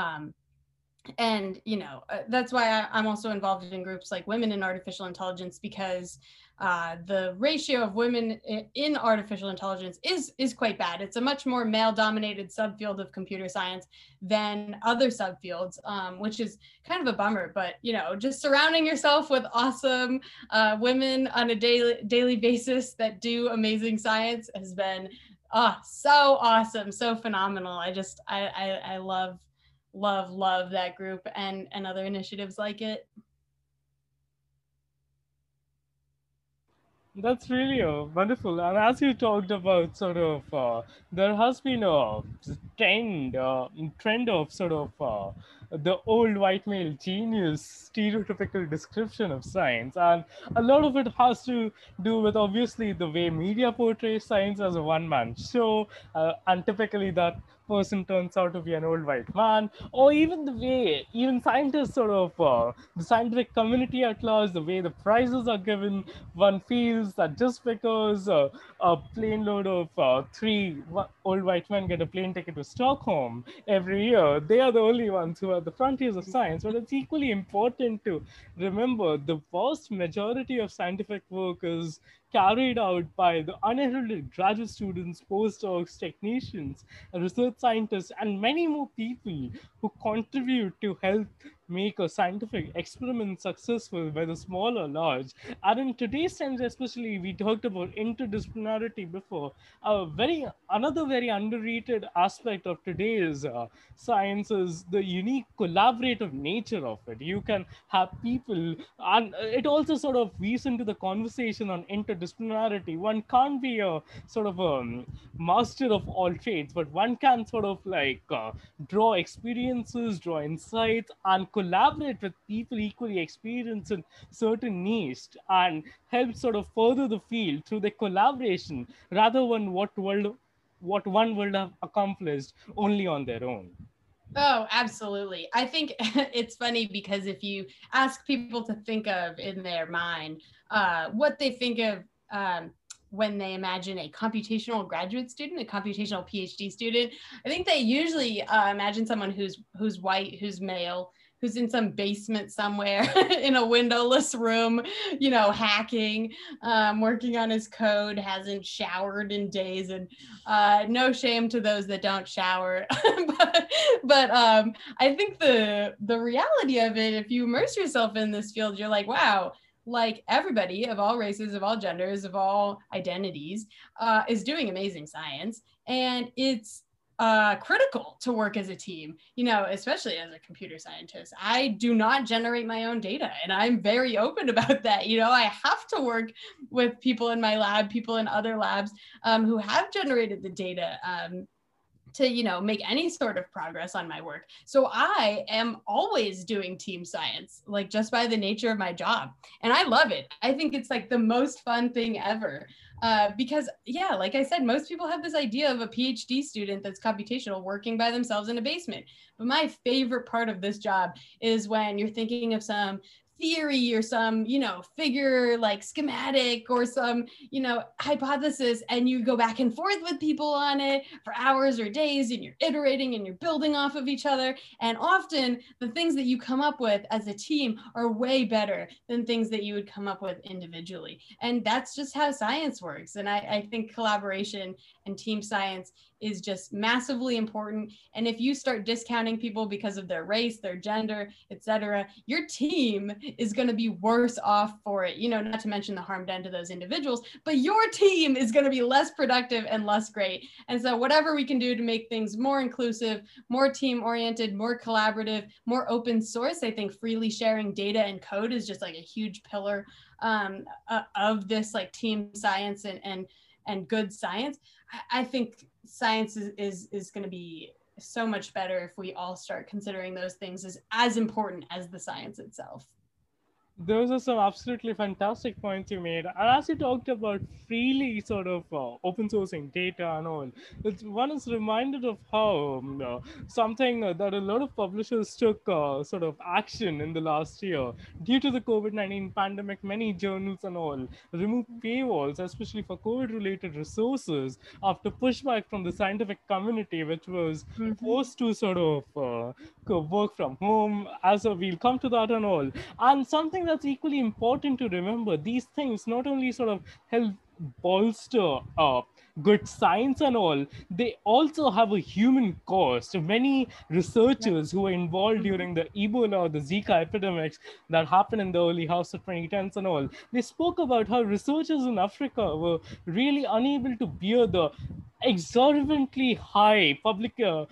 And that's why I'm also involved in groups like Women in Artificial Intelligence, because the ratio of women in artificial intelligence is quite bad. It's a much more male-dominated subfield of computer science than other subfields, which is kind of a bummer. But just surrounding yourself with awesome women on a daily basis that do amazing science has been so awesome, so phenomenal. I love that group and other initiatives like it. That's really wonderful. And as you talked about, sort of, there has been a trend of sort of the old white male genius stereotypical description of science, and a lot of it has to do with obviously the way media portrays science as a one-man show, and typically that person turns out to be an old white man, or even the way even scientists sort of the scientific community at large, the way the prizes are given, one feels that just because a plane load of old white men get a plane ticket to Stockholm every year, they are the only ones who are the frontiers of science. But it's equally important to remember the vast majority of scientific work is carried out by the unheralded graduate students, postdocs, technicians, research scientists, and many more people who contribute to help make a scientific experiment successful, whether small or large. And in today's times, especially, we talked about interdisciplinarity before. Another very underrated aspect of today's science is the unique collaborative nature of it. You can have people, and it also sort of weaves into the conversation on interdisciplinarity. One can't be a sort of a master of all trades, but one can sort of like draw experiences, draw insights, and collaborate with people equally experienced in certain niche and help sort of further the field through the collaboration rather than what one would have accomplished only on their own. Oh, absolutely. I think it's funny because if you ask people to think of in their mind what they think of when they imagine a computational graduate student, a computational PhD student, I think they usually imagine someone who's white, who's male, who's in some basement somewhere in a windowless room, you know, hacking, working on his code, hasn't showered in days, and no shame to those that don't shower. but I think the reality of it, if you immerse yourself in this field, you're like, wow, like everybody of all races, of all genders, of all identities is doing amazing science. And it's critical to work as a team, you know, especially as a computer scientist. I do not generate my own data, and I'm very open about that. You know, I have to work with people in my lab, people in other labs who have generated the data to, you know, make any sort of progress on my work. So I am always doing team science, like just by the nature of my job. And I love it. I think it's like the most fun thing ever. Because yeah, like I said, most people have this idea of a PhD student that's computational working by themselves in a basement. But my favorite part of this job is when you're thinking of some theory or some, you know, figure like schematic or some, you know, hypothesis, and you go back and forth with people on it for hours or days, and you're iterating and you're building off of each other. And often the things that you come up with as a team are way better than things that you would come up with individually. And that's just how science works. And I think collaboration and team science is just massively important. And if you start discounting people because of their race, their gender, etc., your team is going to be worse off for it. You know, not to mention the harm done to those individuals, but your team is going to be less productive and less great. And so whatever we can do to make things more inclusive, more team oriented, more collaborative, more open source, I think freely sharing data and code is just like a huge pillar of this like team science and good science. I think science is going to be so much better if we all start considering those things as important as the science itself. Those are some absolutely fantastic points you made. And as you talked about freely sort of open sourcing data and all, one is reminded of how something that a lot of publishers took sort of action in the last year. Due to the COVID-19 pandemic, many journals and all removed paywalls, especially for COVID-related resources, after pushback from the scientific community, which was forced to sort of work from home. As we'll come to that and all. And something that's equally important to remember, these things not only sort of help bolster good science and all, they also have a human cost. Many researchers who were involved during the Ebola or the Zika epidemics that happened in the early half of 2010s and all, they spoke about how researchers in Africa were really unable to bear the exorbitantly high public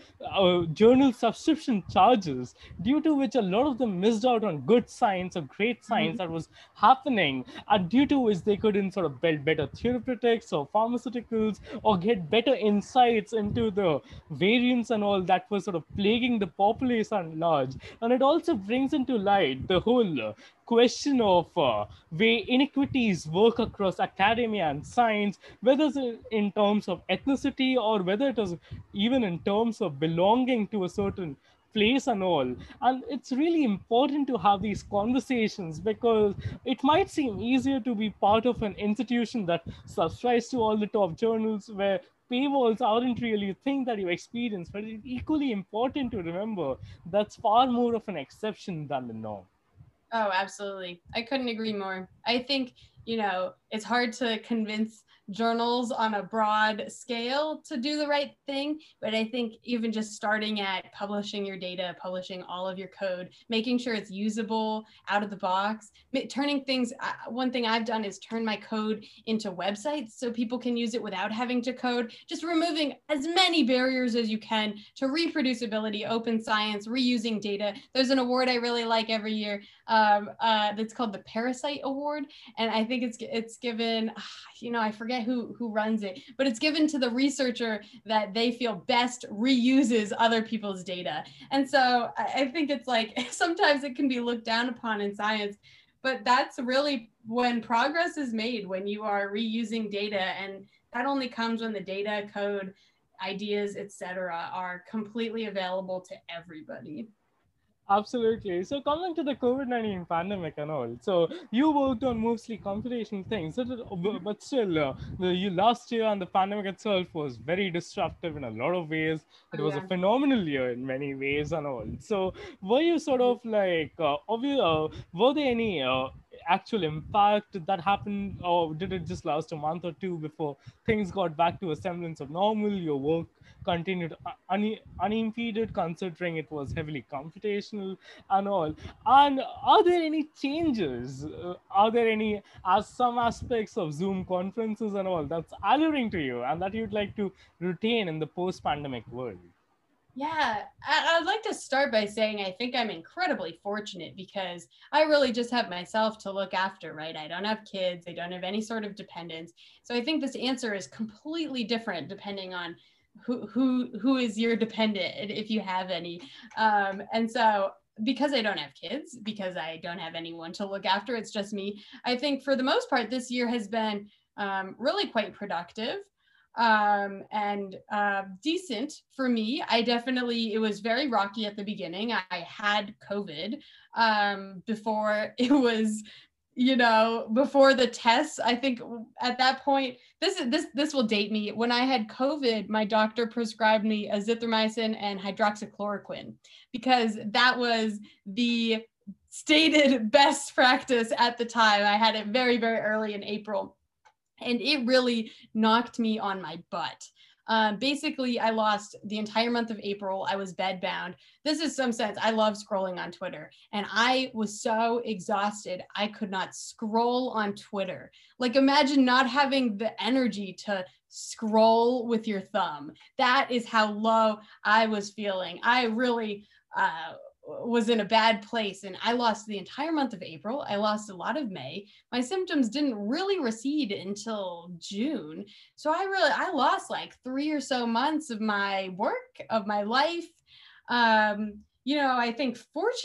journal subscription charges, due to which a lot of them missed out on good science or great science that was happening, and due to which they couldn't sort of build better therapeutics or pharmaceuticals or get better insights into the variants and all that were sort of plaguing the populace at large. And it also brings into light the whole question of way inequities work across academia and science, whether it's in terms of ethnicity or whether it is even in terms of belonging to a certain place and all. And it's really important to have these conversations, because it might seem easier to be part of an institution that subscribes to all the top journals where paywalls aren't really a thing that you experience, but it's equally important to remember that's far more of an exception than the norm. Oh, absolutely. I couldn't agree more. I think, you know, it's hard to convince journals on a broad scale to do the right thing. But I think even just starting at publishing your data, publishing all of your code, making sure it's usable out of the box, turning things, one thing I've done is turn my code into websites so people can use it without having to code, just removing as many barriers as you can to reproducibility, open science, reusing data. There's an award I really like every year that's called the Parasite Award. And I think it's given, I forget who runs it, but it's given to the researcher that they feel best reuses other people's data. And so I think it's like, sometimes it can be looked down upon in science, but that's really when progress is made, when you are reusing data. And that only comes when the data, code, ideas, etc., are completely available to everybody. Absolutely. So coming to the COVID-19 pandemic and all, so you worked on mostly computational things, but still, last year and the pandemic itself was very disruptive in a lot of ways. It Oh, was a yeah. phenomenal year in many ways and all. So were you sort of like, were there any actual impact that happened, or did it just last a month or two before things got back to a semblance of normal? Your work continued unimpeded, considering it was heavily computational and all. And are there any changes? Are there any some aspects of Zoom conferences and all that's alluring to you and that you'd like to retain in the post-pandemic world? Yeah, I'd like to start by saying I think I'm incredibly fortunate because I really just have myself to look after, right? I don't have kids, I don't have any sort of dependents. So I think this answer is completely different depending on who is your dependent, if you have any. And so because I don't have kids, because I don't have anyone to look after, it's just me. I think for the most part, this year has been really quite productive and decent for me. It was very rocky at the beginning. I had COVID before it was, before the tests. I think at that point, this will date me. When I had COVID, my doctor prescribed me azithromycin and hydroxychloroquine because that was the stated best practice at the time. I had it very, very early in April. And it really knocked me on my butt. Basically, I lost the entire month of April. I was bedbound. This is some sense. I love scrolling on Twitter. And I was so exhausted, I could not scroll on Twitter. Like, imagine not having the energy to scroll with your thumb. That is how low I was feeling. I really was in a bad place, and I lost the entire month of April. I lost a lot of May. My symptoms didn't really recede until June. So I lost like 3 or so months of my work, of my life. I think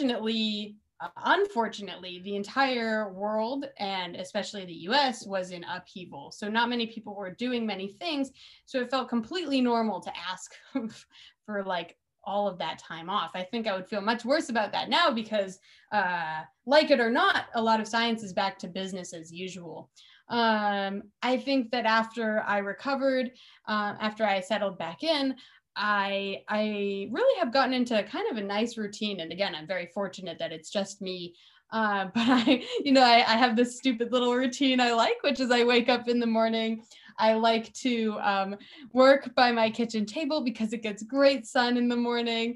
unfortunately, the entire world, and especially the US, was in upheaval. So not many people were doing many things. So it felt completely normal to ask for like all of that time off. I think I would feel much worse about that now because, like it or not, a lot of science is back to business as usual. I think that after I recovered, after I settled back in, I really have gotten into kind of a nice routine. And again, I'm very fortunate that it's just me. But I have this stupid little routine I like, which is I wake up in the morning. I like to work by my kitchen table because it gets great sun in the morning.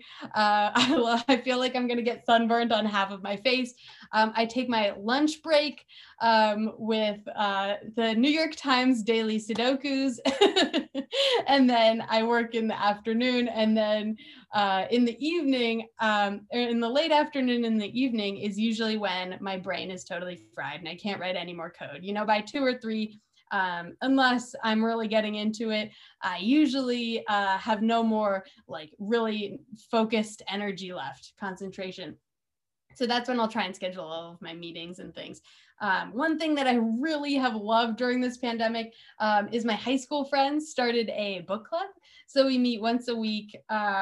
I feel like I'm going to get sunburned on half of my face. I take my lunch break with the New York Times daily Sudokus. And then I work in the afternoon. And then in the evening, or in the late afternoon and the evening is usually when my brain is totally fried and I can't write any more code. By 2 or 3, unless I'm really getting into it, I usually have no more like really focused energy left, concentration. So that's when I'll try and schedule all of my meetings and things. One thing that I really have loved during this pandemic is my high school friends started a book club. So we meet once a week.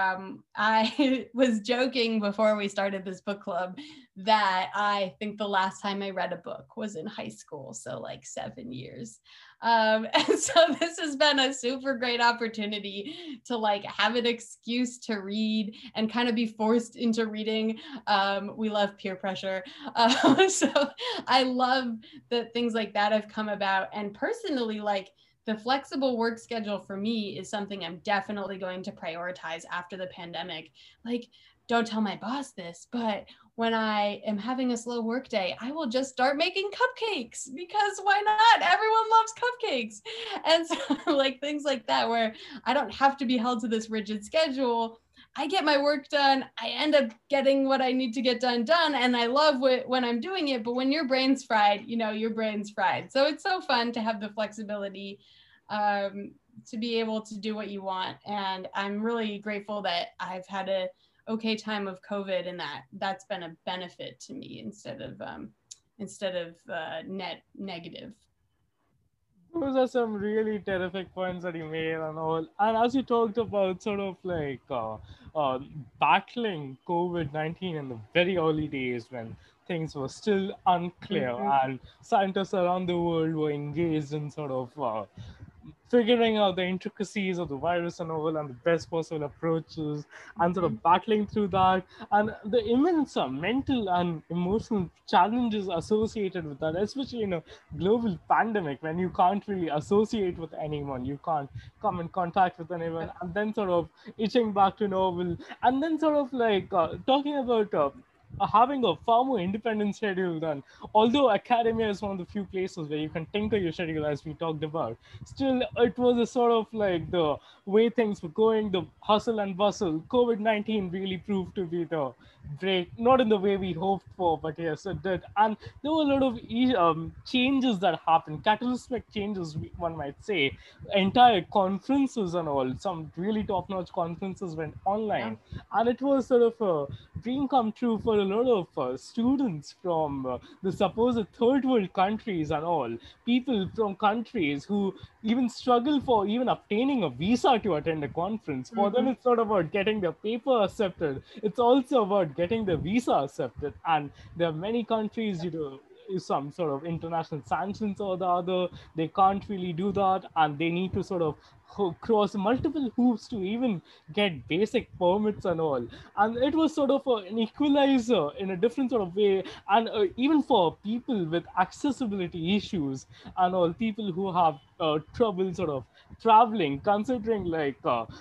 I was joking before we started this book club that I think the last time I read a book was in high school. So like 7 years. And so this has been a super great opportunity to like have an excuse to read and kind of be forced into reading. We love peer pressure. So I love that things like that have come about. And personally, like the flexible work schedule for me is something I'm definitely going to prioritize after the pandemic. Like, don't tell my boss this, but when I am having a slow work day, I will just start making cupcakes because why not? Everyone loves cupcakes. And so like things like that, where I don't have to be held to this rigid schedule. I get my work done. I end up getting what I need to get done. And I love when I'm doing it. But when your brain's fried, your brain's fried. So it's so fun to have the flexibility to be able to do what you want. And I'm really grateful that I've had a okay time of COVID, and that's been a benefit to me instead of net negative. Those are some really terrific points that you made and all. And as you talked about sort of like battling COVID-19 in the very early days when things were still unclear and scientists around the world were engaged in sort of figuring out the intricacies of the virus and all and the best possible approaches and sort of battling through that and the immense mental and emotional challenges associated with that, especially in a global pandemic when you can't really associate with anyone, you can't come in contact with anyone, and then sort of itching back to normal, and then sort of like talking about having a far more independent schedule than, although academia is one of the few places where you can tinker your schedule as we talked about, still it was a sort of like the way things were going, the hustle and bustle. COVID-19 really proved to be the break, not in the way we hoped for, but yes, it did. And there were a lot of changes that happened, cataclysmic changes, one might say. Entire conferences and all, some really top-notch conferences went online, and it was sort of a dream come true for a lot of students from the supposed third world countries and all, people from countries who even struggle for even obtaining a visa to attend a conference. For them, it's not about getting their paper accepted, it's also about getting the visa accepted. And there are many countries, some sort of international sanctions or the other, they can't really do that, and they need to sort of cross multiple hoops to even get basic permits and all. And it was sort of an equalizer in a different sort of way, and even for people with accessibility issues and all, people who have trouble sort of traveling, considering like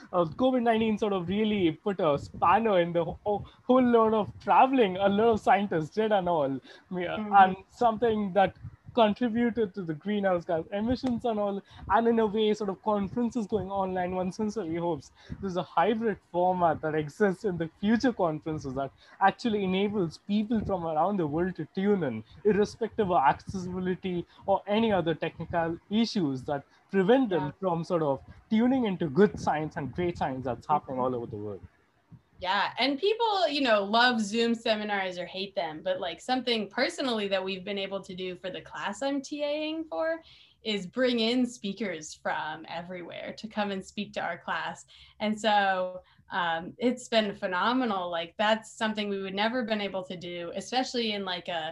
COVID-19 sort of really put a spanner in the whole lot of traveling a lot of scientists did and all. And something that contributed to the greenhouse gas emissions and all, and in a way sort of conferences going online. One sincerely hopes there's a hybrid format that exists in the future conferences that actually enables people from around the world to tune in, irrespective of accessibility or any other technical issues that prevent them from sort of tuning into good science and great science that's happening all over the world. Yeah, and people, love Zoom seminars or hate them, but like something personally that we've been able to do for the class I'm TAing for is bring in speakers from everywhere to come and speak to our class. And so it's been phenomenal. Like that's something we would never been able to do, especially in like a,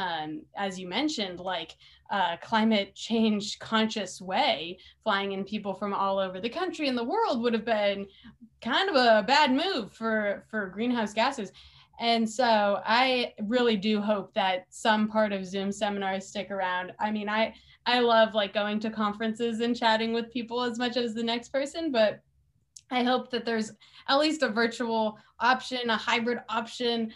as you mentioned, like climate change conscious way. Flying in people from all over the country and the world would have been kind of a bad move for greenhouse gases. And so I really do hope that some part of Zoom seminars stick around. I mean, I love like going to conferences and chatting with people as much as the next person, but I hope that there's at least a virtual option, a hybrid option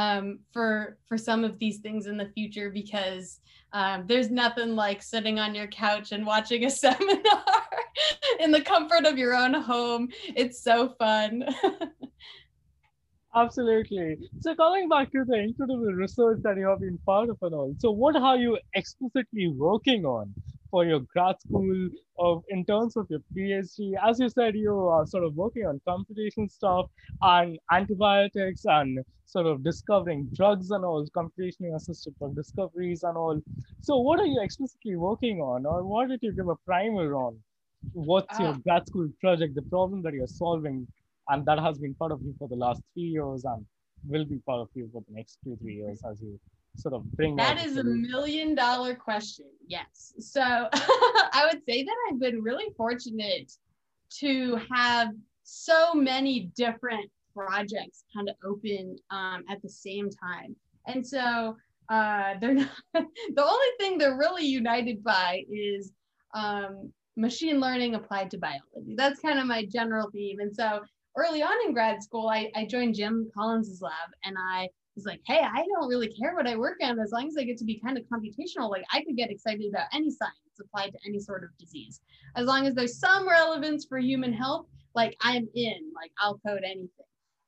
for some of these things in the future, because there's nothing like sitting on your couch and watching a seminar in the comfort of your own home. It's so fun. Absolutely. So coming back to the incredible research that you have been part of and all, so what are you explicitly working on for your grad school in terms of your PhD? As you said, you are sort of working on computational stuff and antibiotics and sort of discovering drugs and all, computationally assisted drug discoveries and all. So what are you explicitly working on, or what did you give a primer on? What's your grad school project, the problem that you're solving, and that has been part of you for the last 3 years and will be part of you for the next 2-3 years as you sort of bring that is $1 million question. Yes. So I would say that I've been really fortunate to have so many different projects kind of open at the same time. And so they're not, the only thing they're really united by is machine learning applied to biology. That's kind of my general theme. And so early on in grad school, I joined Jim Collins's lab, and I was like, hey, I don't really care what I work on as long as I get to be kind of computational. Like I could get excited about any science applied to any sort of disease. As long as there's some relevance for human health, like I'm in, like I'll code anything.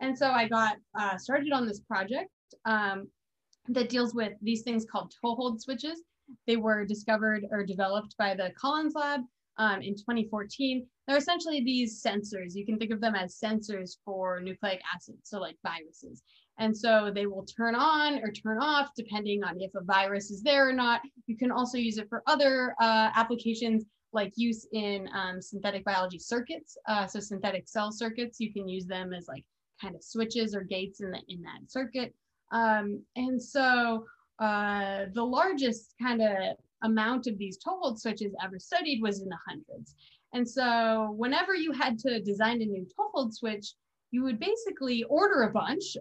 And so I got started on this project that deals with these things called toehold switches. They were discovered or developed by the Collins Lab in 2014. They're essentially these sensors. You can think of them as sensors for nucleic acids, so like viruses. And so they will turn on or turn off depending on if a virus is there or not. You can also use it for other applications, like use in synthetic biology circuits. So synthetic cell circuits, you can use them as like kind of switches or gates in that circuit. And so the largest kind of amount of these toehold switches ever studied was in the hundreds. And so whenever you had to design a new toehold switch, you would basically order a bunch,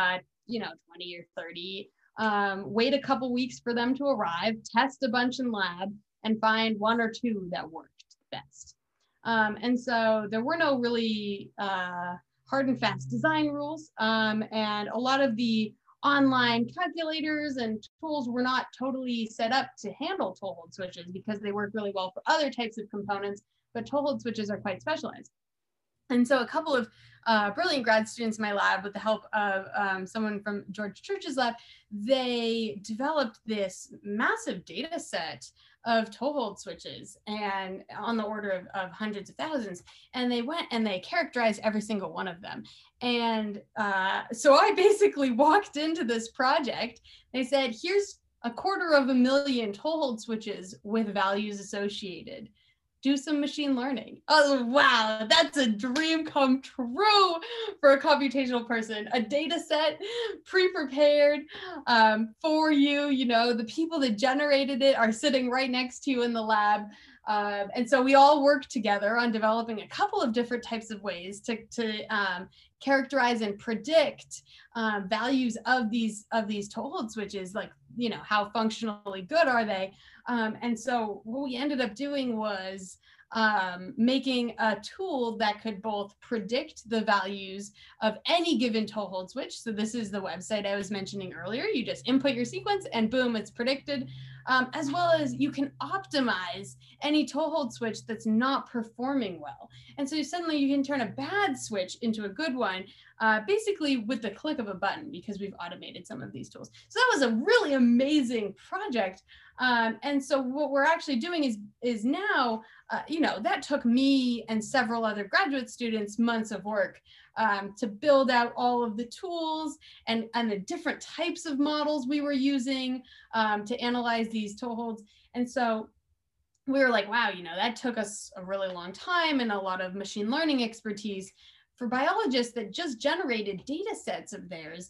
20 or 30, wait a couple weeks for them to arrive, test a bunch in lab, and find one or two that worked best. And so there were no really hard and fast design rules, and a lot of the online calculators and tools were not totally set up to handle toehold switches because they work really well for other types of components, but toehold switches are quite specialized. And so a couple of brilliant grad students in my lab, with the help of someone from George Church's lab, they developed this massive data set of toehold switches, and on the order of hundreds of thousands. And they went and they characterized every single one of them. And so I basically walked into this project. They said, here's 250,000 toehold switches with values associated. Do some machine learning. Oh, wow, that's a dream come true for a computational person. A data set pre-prepared for you, the people that generated it are sitting right next to you in the lab. And so we all worked together on developing a couple of different types of ways to characterize and predict values of these toehold switches, like, how functionally good are they? And so what we ended up doing was making a tool that could both predict the values of any given toehold switch. So this is the website I was mentioning earlier. You just input your sequence and boom, it's predicted. As well as you can optimize any toehold switch that's not performing well. And so suddenly you can turn a bad switch into a good one, basically with the click of a button, because we've automated some of these tools. So that was a really amazing project. And so what we're actually doing is now, that took me and several other graduate students months of work to build out all of the tools and the different types of models we were using to analyze these toeholds. And so we were like, wow, that took us a really long time and a lot of machine learning expertise. For biologists that just generated data sets of theirs,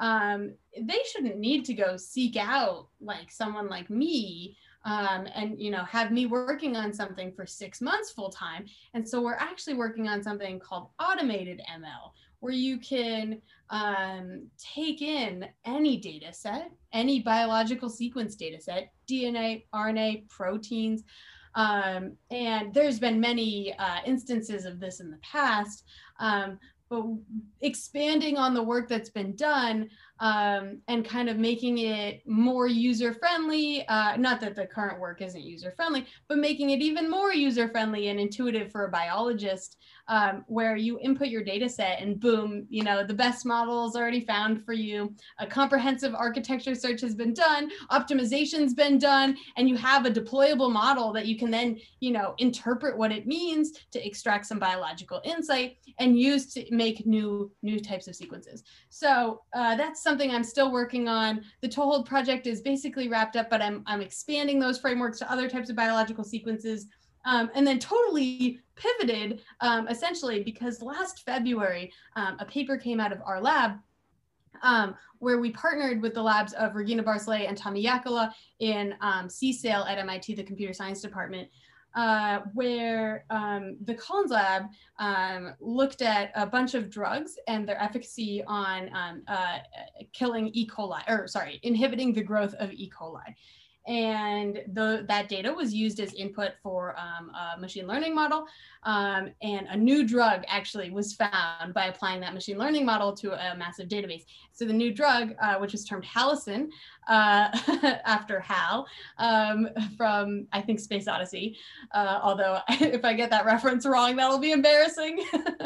they shouldn't need to go seek out like someone like me and have me working on something for 6 months full time. And so we're actually working on something called automated ML, where you can take in any data set, any biological sequence data set, DNA, RNA, proteins. And there's been many instances of this in the past, but expanding on the work that's been done and kind of making it more user-friendly, not that the current work isn't user-friendly, but making it even more user-friendly and intuitive for a biologist, where you input your data set and boom, the best models already found for you, a comprehensive architecture search has been done, optimization's been done, and you have a deployable model that you can then, interpret what it means to extract some biological insight and use to make new types of sequences. So that's something I'm still working on. The Toehold project is basically wrapped up, but I'm expanding those frameworks to other types of biological sequences. And then totally pivoted, essentially, because last February, a paper came out of our lab where we partnered with the labs of Regina Barcelay and Tommy Yakula in CSAIL at MIT, the computer science department, where the Collins Lab looked at a bunch of drugs and their efficacy on killing E. coli, or sorry, inhibiting the growth of E. coli. And that data was used as input for a machine learning model. And a new drug actually was found by applying that machine learning model to a massive database. So the new drug, which is termed Halicin, after Hal from, I think, Space Odyssey. Although if I get that reference wrong, that'll be embarrassing.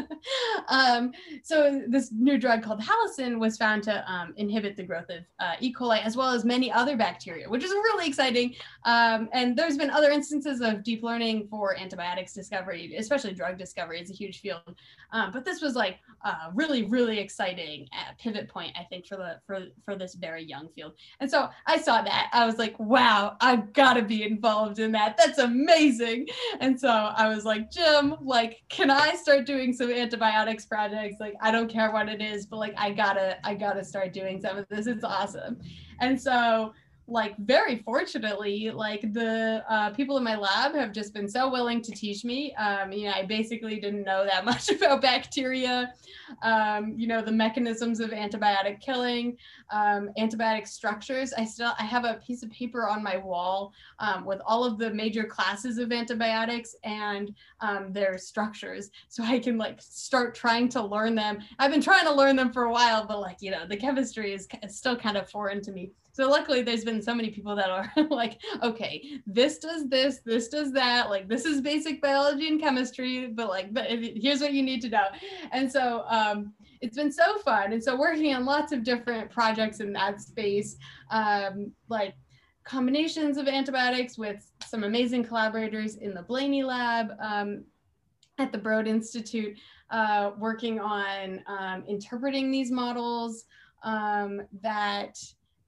So this new drug called Halicin was found to inhibit the growth of E. coli, as well as many other bacteria, which is really exciting. And there's been other instances of deep learning for antibiotics discovery, especially drug discovery. It's a huge field. But this was like really, really exciting pivot point, I think, for this very young field. And so I saw that. I was like, wow, I've got to be involved in that. That's amazing. And so I was like, Jim, like, can I start doing some antibiotics projects? Like, I don't care what it is, but like, I gotta start doing some of this. It's awesome. And so, like, very fortunately, like the people in my lab have just been so willing to teach me. I basically didn't know that much about bacteria, the mechanisms of antibiotic killing, antibiotic structures. I have a piece of paper on my wall with all of the major classes of antibiotics and their structures, so I can like start trying to learn them. I've been trying to learn them for a while, but like, the chemistry is still kind of foreign to me. So luckily there's been so many people that are like, okay, this does this does that, like this is basic biology and chemistry, but here's what you need to know. And so it's been so fun. And so working on lots of different projects in that space, like combinations of antibiotics with some amazing collaborators in the Blaney lab at the Broad Institute, working on interpreting these models that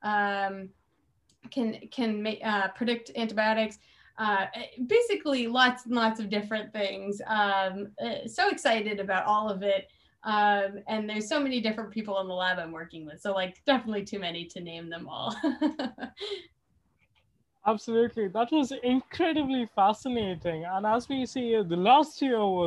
can predict antibiotics. Basically, lots and lots of different things. So excited about all of it. And there's so many different people in the lab I'm working with. So like, definitely too many to name them all. Absolutely. That was incredibly fascinating. And as we see, the last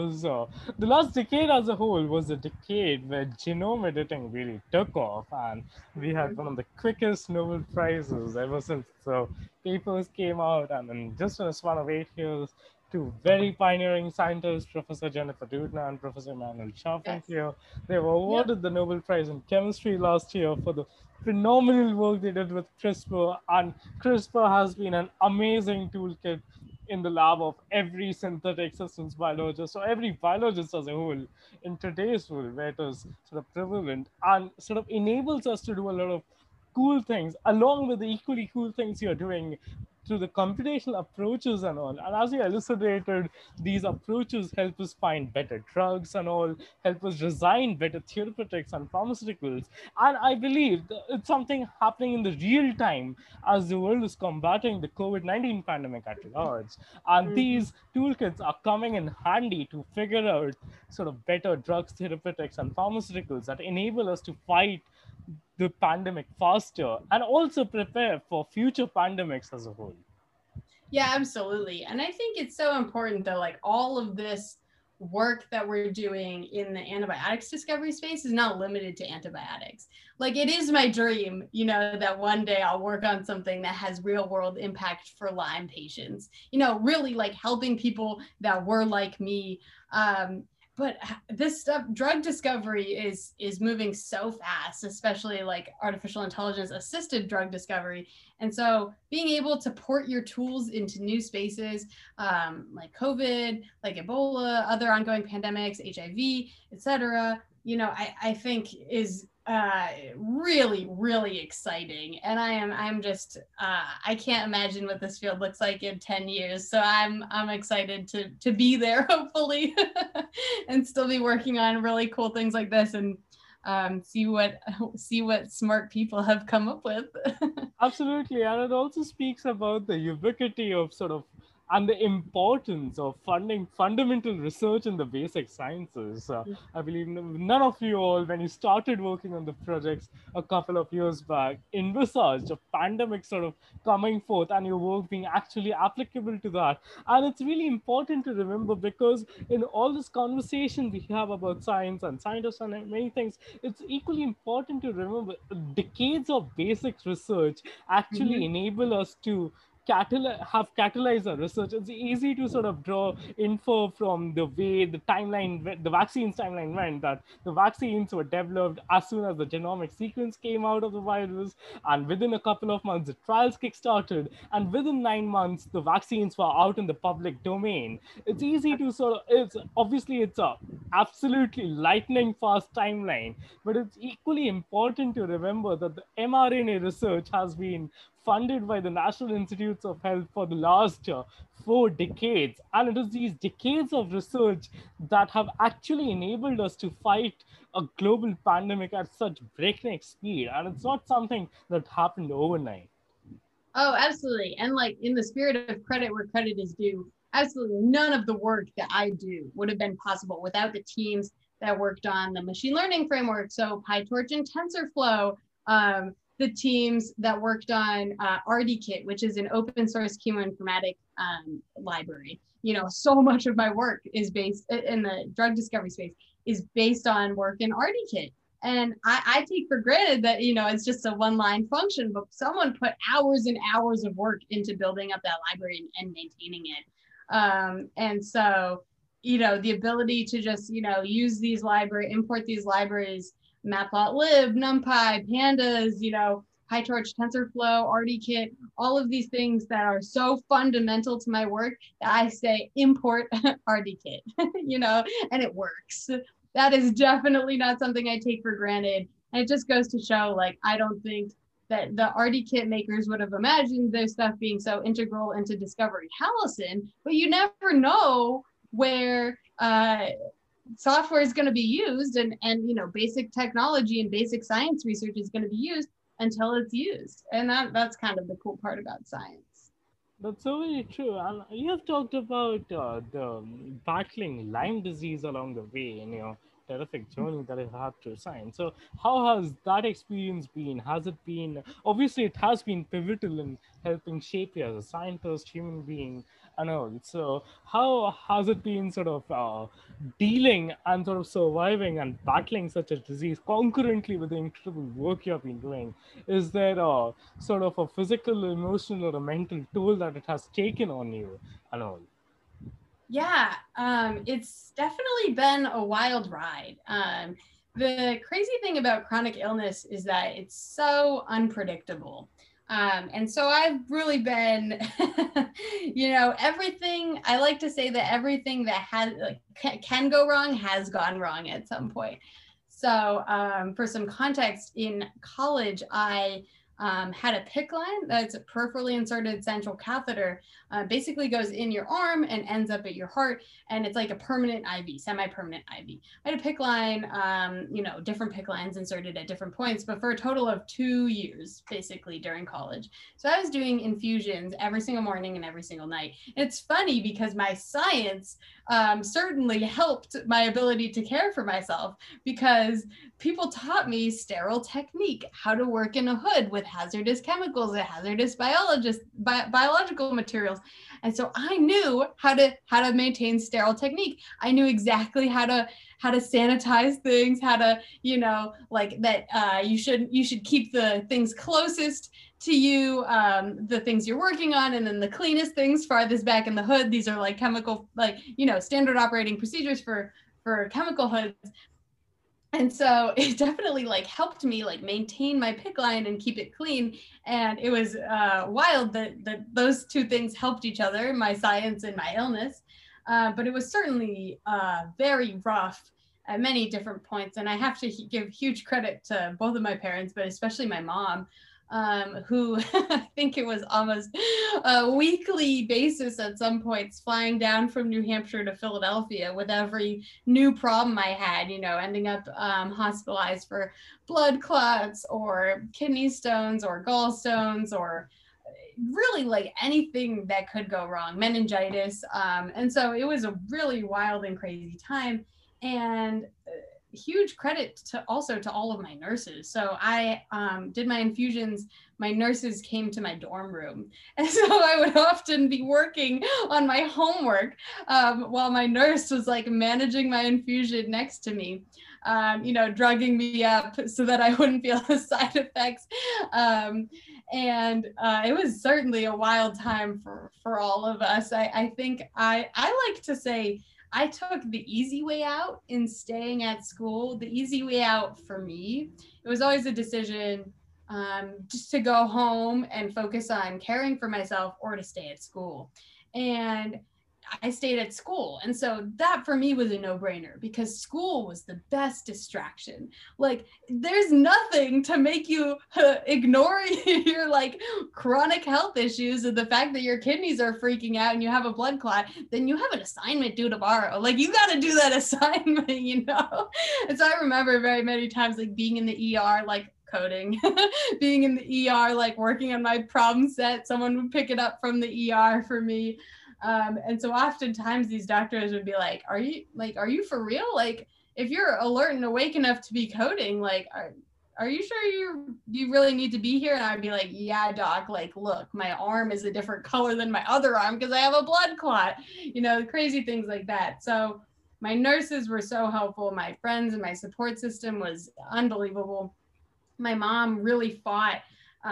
decade as a whole was a decade where genome editing really took off. And we had one of the quickest Nobel Prizes ever since the papers came out. And in just in a span of 8 years, two very pioneering scientists, Professor Jennifer Doudna and Professor Emmanuel Charpentier, they were awarded the Nobel Prize in Chemistry last year for the phenomenal work they did with CRISPR. And CRISPR has been an amazing toolkit in the lab of every synthetic systems biologist, or every biologist as a whole in today's world, where it is sort of prevalent and sort of enables us to do a lot of cool things, along with the equally cool things you're doing through the computational approaches and all. And as you elucidated, these approaches help us find better drugs and all, help us design better therapeutics and pharmaceuticals. And I believe it's something happening in the real time as the world is combating the COVID-19 pandemic at large. And these toolkits are coming in handy to figure out sort of better drugs, therapeutics, and pharmaceuticals that enable us to fight the pandemic faster and also prepare for future pandemics as a whole. Yeah, absolutely. And I think it's so important that like all of this work that we're doing in the antibiotics discovery space is not limited to antibiotics. Like, it is my dream, that one day I'll work on something that has real world impact for Lyme patients, really like helping people that were like me. But this stuff, drug discovery is moving so fast, especially like artificial intelligence assisted drug discovery. And so being able to port your tools into new spaces, like COVID, like Ebola, other ongoing pandemics, HIV, et cetera, I think is really, really exciting. And I'm just, I can't imagine what this field looks like in 10 years. So I'm excited to be there, hopefully, and still be working on really cool things like this, and see what smart people have come up with. Absolutely. And it also speaks about the ubiquity of sort of and the importance of funding fundamental research in the basic sciences. I believe none of you all, when you started working on the projects a couple of years back, envisaged a pandemic sort of coming forth and your work being actually applicable to that. And it's really important to remember, because in all this conversation we have about science and scientists and many things, it's equally important to remember decades of basic research actually enable us to have catalyzed our research. It's easy to sort of draw info from the way the vaccine's timeline went, that the vaccines were developed as soon as the genomic sequence came out of the virus, and within a couple of months the trials kickstarted, and within 9 months the vaccines were out in the public domain. It's easy to sort of, it's a absolutely lightning fast timeline, but it's equally important to remember that the mRNA research has been funded by the National Institutes of Health for the last 4 decades. And it is these decades of research that have actually enabled us to fight a global pandemic at such breakneck speed. And it's not something that happened overnight. Oh, absolutely. And like, in the spirit of credit where credit is due, absolutely none of the work that I do would have been possible without the teams that worked on the machine learning framework. So PyTorch and TensorFlow, the teams that worked on RDKit, which is an open source chemoinformatic library. You know, so much of my work is based in the drug discovery space is based on work in RDKit. And I take for granted that, you know, it's just a one-line function, but someone put hours and hours of work into building up that library and maintaining it. And so, you know, the ability to just, you know, use these import these libraries, Matplotlib, NumPy, Pandas, you know, PyTorch, TensorFlow, RDKit, all of these things that are so fundamental to my work that I say import RDKit, you know, and it works. That is definitely not something I take for granted. And it just goes to show, like, I don't think that the RDKit makers would have imagined their stuff being so integral into Discovery Hallison, but you never know where software is going to be used and you know, basic technology and basic science research is going to be used until it's used. And that's kind of the cool part about science. That's so very true. And you have talked about the battling Lyme disease along the way in your terrific journey that you had through science. So, how has that experience been? Has it been, obviously, it has been pivotal in helping shape you as a scientist, human being, and all. So, how has it been sort of dealing and sort of surviving and battling such a disease concurrently with the incredible work you have been doing? Is there a sort of a physical, emotional, or a mental toll that it has taken on you and all? Yeah, it's definitely been a wild ride. The crazy thing about chronic illness is that it's so unpredictable. And so I've really been, you know, everything, I like to say that everything that can go wrong has gone wrong at some point. So for some context, in college, I had a PICC line that's a peripherally inserted central catheter, basically goes in your arm and ends up at your heart. And it's like a permanent IV, semi-permanent IV. I had a PICC line, you know, different PICC lines inserted at different points, but for a total of 2 years, basically, during college. So I was doing infusions every single morning and every single night. It's funny because my science certainly helped my ability to care for myself, because people taught me sterile technique, how to work in a hood with hazardous chemicals and hazardous biological materials. And so I knew how to maintain sterile technique. I knew exactly how to sanitize things, how to, you know, like that you should keep the things closest to you, the things you're working on, and then the cleanest things farthest back in the hood. These are like chemical, like, you know, standard operating procedures for chemical hoods. And so it definitely like helped me like maintain my PICC line and keep it clean. And it was wild that those two things helped each other, my science and my illness. But it was certainly very rough at many different points. And I have to give huge credit to both of my parents, but especially my mom, who I think it was almost a weekly basis at some points, flying down from New Hampshire to Philadelphia with every new problem I had, you know, ending up hospitalized for blood clots or kidney stones or gallstones or really like anything that could go wrong, meningitis. And so it was a really wild and crazy time. And huge credit to also to all of my nurses. So I did my infusions, my nurses came to my dorm room. And so I would often be working on my homework while my nurse was like managing my infusion next to me. drugging me up so that I wouldn't feel the side effects. And it was certainly a wild time for all of us. I think I like to say I took the easy way out in staying at school. The easy way out for me, it was always a decision just to go home and focus on caring for myself or to stay at school. And I stayed at school. And so that for me was a no-brainer because school was the best distraction. Like there's nothing to make you ignore your like chronic health issues and the fact that your kidneys are freaking out and you have a blood clot, then you have an assignment due tomorrow. Like you got to do that assignment, And so I remember very many times like being in the ER, like coding, being in the ER, like working on my problem set. Someone would pick it up from the ER for me. And so oftentimes these doctors would be like, are you for real? Like, if you're alert and awake enough to be coding, like, are you sure you really need to be here? And I'd be like, yeah, doc, like, look, my arm is a different color than my other arm because I have a blood clot, crazy things like that. So my nurses were so helpful. My friends and my support system was unbelievable. My mom really fought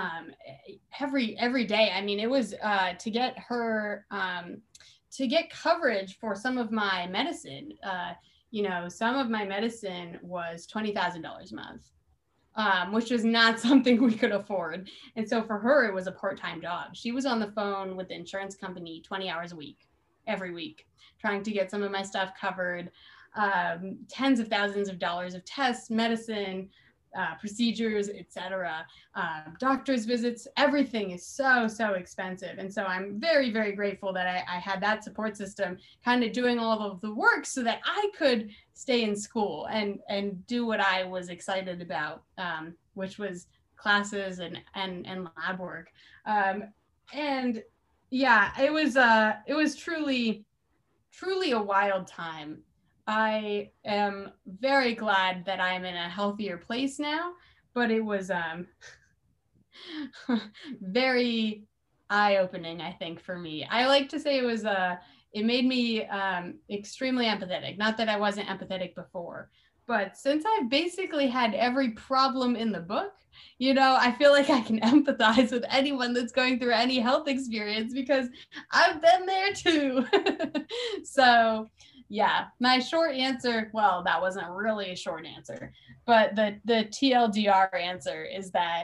every day. I mean, it was to get her to get coverage for some of my medicine. Some of my medicine was $20,000 a month, which was not something we could afford. And so for her, it was a part-time job. She was on the phone with the insurance company 20 hours a week, every week, trying to get some of my stuff covered, tens of thousands of dollars of tests, medicine, procedures, etc., doctor's visits. Everything is so expensive. And so I'm very, very grateful that I had that support system kind of doing all of the work so that I could stay in school and do what I was excited about, which was classes and lab work. And yeah, it was truly a wild time. I am very glad that I'm in a healthier place now, but it was very eye-opening, I think, for me. I like to say it made me extremely empathetic. Not that I wasn't empathetic before, but since I've basically had every problem in the book, I feel like I can empathize with anyone that's going through any health experience because I've been there too. So yeah, my short answer, well, that wasn't really a short answer, but the TLDR answer is that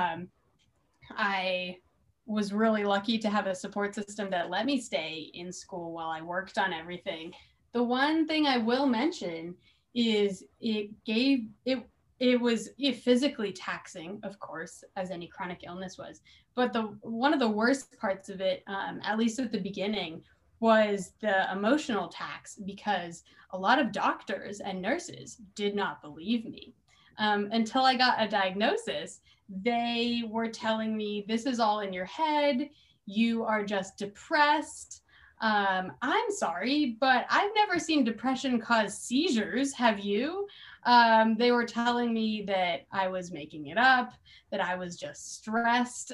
I was really lucky to have a support system that let me stay in school while I worked on everything. The one thing I will mention is it was physically taxing, of course, as any chronic illness was, but one of the worst parts of it, at least at the beginning, was the emotional tax because a lot of doctors and nurses did not believe me. Until I got a diagnosis, they were telling me, this is all in your head, you are just depressed. I'm sorry, but I've never seen depression cause seizures, have you? They were telling me that I was making it up, that I was just stressed,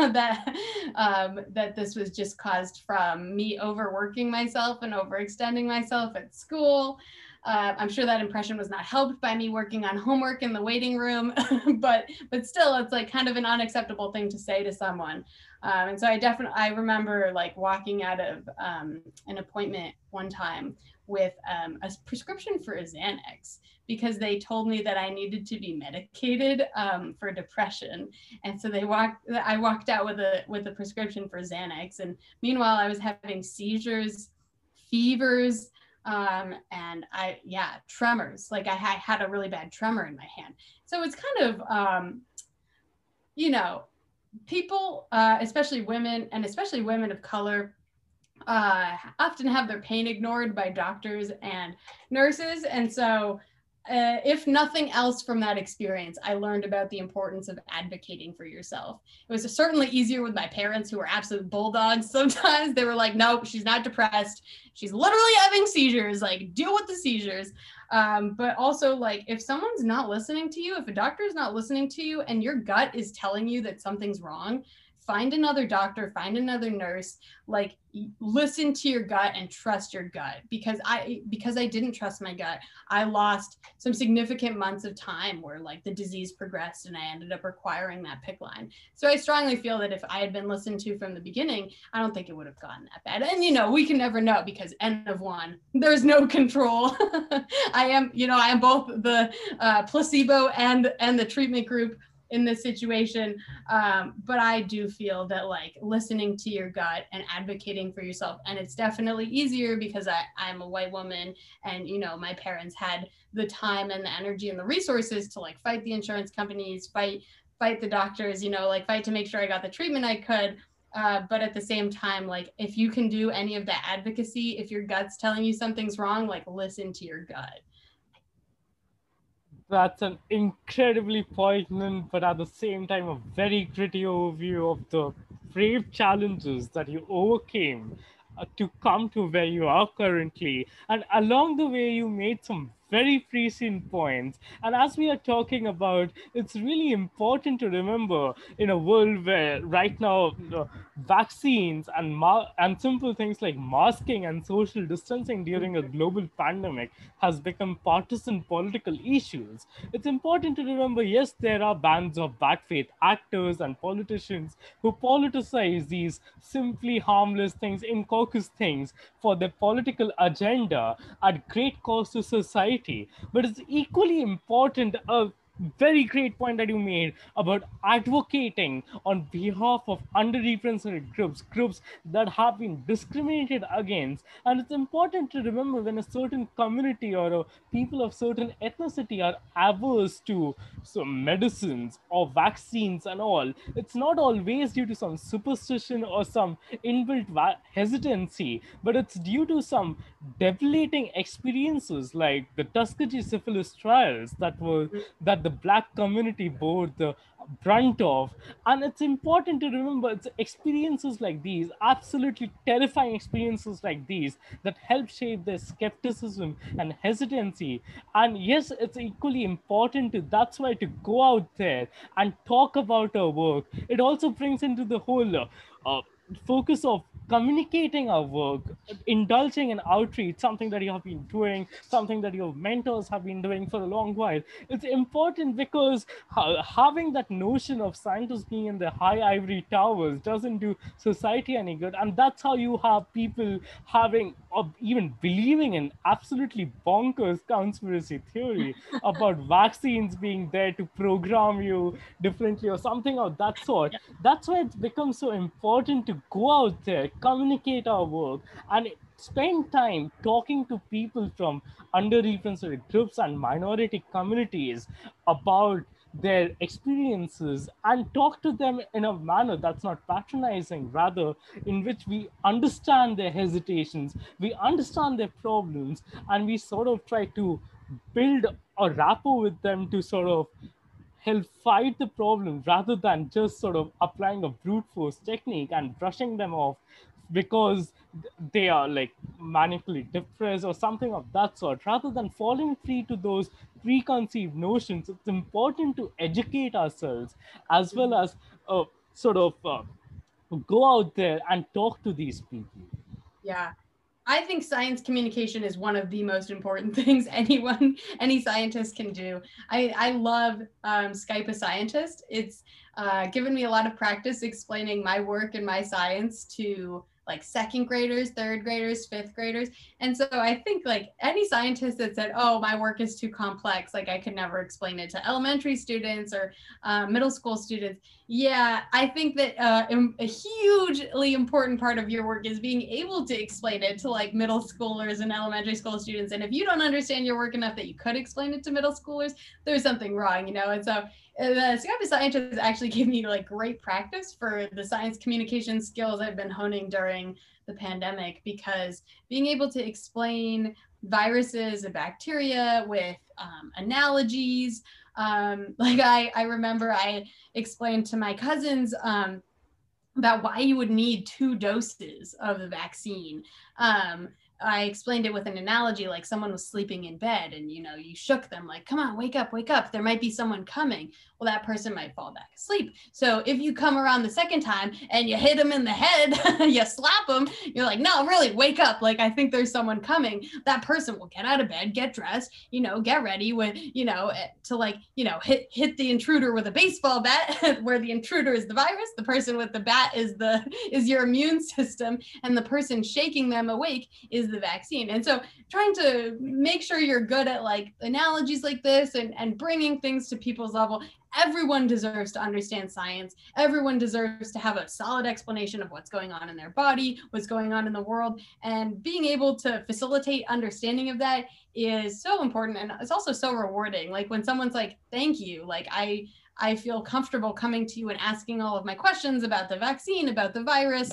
that this was just caused from me overworking myself and overextending myself at school. I'm sure that impression was not helped by me working on homework in the waiting room, but still, it's like kind of an unacceptable thing to say to someone. And so I remember like walking out of an appointment one time with a prescription for a Xanax because they told me that I needed to be medicated for depression. And so I walked out with a prescription for Xanax. And meanwhile, I was having seizures, fevers, and tremors. Like I had a really bad tremor in my hand. So it's kind of, people, especially women, and especially women of color, often have their pain ignored by doctors and nurses. And so if nothing else from that experience, I learned about the importance of advocating for yourself. It was certainly easier with my parents, who were absolute bulldogs. Sometimes they were like, nope, she's not depressed. She's literally having seizures, like deal with the seizures. But also, like, if someone's not listening to you, if a doctor is not listening to you and your gut is telling you that something's wrong, find another doctor, find another nurse, like listen to your gut and trust your gut, because I didn't trust my gut, I lost some significant months of time where like the disease progressed and I ended up requiring that PICC line. So I strongly feel that if I had been listened to from the beginning, I don't think it would have gotten that bad. And, you know, we can never know because N of 1, there's no control. I am both the placebo and the treatment group in this situation. But I do feel that like listening to your gut and advocating for yourself, and it's definitely easier because I'm a white woman and, you know, my parents had the time and the energy and the resources to like fight the insurance companies, fight the doctors, you know, like fight to make sure I got the treatment I could. But at the same time, like if you can do any of that advocacy, if your gut's telling you something's wrong, like listen to your gut. That's an incredibly poignant, but at the same time, a very gritty overview of the brave challenges that you overcame to come to where you are currently. And along the way, you made some very prescient points. And as we are talking about, it's really important to remember in a world where right now vaccines and simple things like masking and social distancing during a global pandemic has become partisan political issues. It's important to remember, yes, there are bands of bad faith actors and politicians who politicize these simply harmless things, innocuous things for their political agenda at great cost to society. But it's equally important, very great point that you made about advocating on behalf of underrepresented groups that have been discriminated against. And it's important to remember when a certain community or a people of certain ethnicity are averse to some medicines or vaccines and all, it's not always due to some superstition or some inbuilt hesitancy, but it's due to some debilitating experiences like the Tuskegee syphilis trials that the black community bore the brunt of. And it's important to remember it's experiences like these, absolutely terrifying experiences like these, that help shape their skepticism and hesitancy. And yes, it's equally important to that's why to go out there and talk about our work. It also brings into the whole focus of communicating our work, indulging in outreach, something that you have been doing, something that your mentors have been doing for a long while. It's important because having that notion of scientists being in the high ivory towers doesn't do society any good. And that's how you have people having or even believing in absolutely bonkers conspiracy theory about vaccines being there to program you differently or something of that sort. That's why it's become so important to go out there, communicate our work, and spend time talking to people from underrepresented groups and minority communities about their experiences, and talk to them in a manner that's not patronizing, rather in which we understand their hesitations, we understand their problems, and we sort of try to build a rapport with them to sort of help fight the problem rather than just sort of applying a brute force technique and brushing them off because they are like manically depressed or something of that sort. Rather than falling free to those preconceived notions, it's important to educate ourselves as well as sort of go out there and talk to these people. Yeah. I think science communication is one of the most important things any scientist can do. I love Skype a Scientist. It's given me a lot of practice explaining my work and my science to like second graders, third graders, fifth graders. And so I think like any scientist that said, oh, my work is too complex, like I could never explain it to elementary students or middle school students. Yeah, I think that a hugely important part of your work is being able to explain it to like middle schoolers and elementary school students. And if you don't understand your work enough that you could explain it to middle schoolers, there's something wrong, you know? And so the Skype a Scientist actually gave me like great practice for the science communication skills I've been honing during the pandemic, because being able to explain viruses and bacteria with analogies, like I remember I explained to my cousins about why you would need 2 doses of the vaccine. I explained it with an analogy, like someone was sleeping in bed and, you know, you shook them like, come on, wake up, wake up. There might be someone coming. Well, that person might fall back asleep. So if you come around the second time and you hit them in the head, you slap them, you're like, no, really, wake up. Like, I think there's someone coming. That person will get out of bed, get dressed, you know, get ready with, you know, to like, you know, hit the intruder with a baseball bat where the intruder is the virus. The person with the bat is your immune system, and the person shaking them awake is the vaccine. And so trying to make sure you're good at like analogies like this and bringing things to people's level. Everyone deserves to understand science. Everyone deserves to have a solid explanation of what's going on in their body, what's going on in the world, and being able to facilitate understanding of that is so important. And it's also so rewarding. Like when someone's like, thank you, like I feel comfortable coming to you and asking all of my questions about the vaccine, about the virus.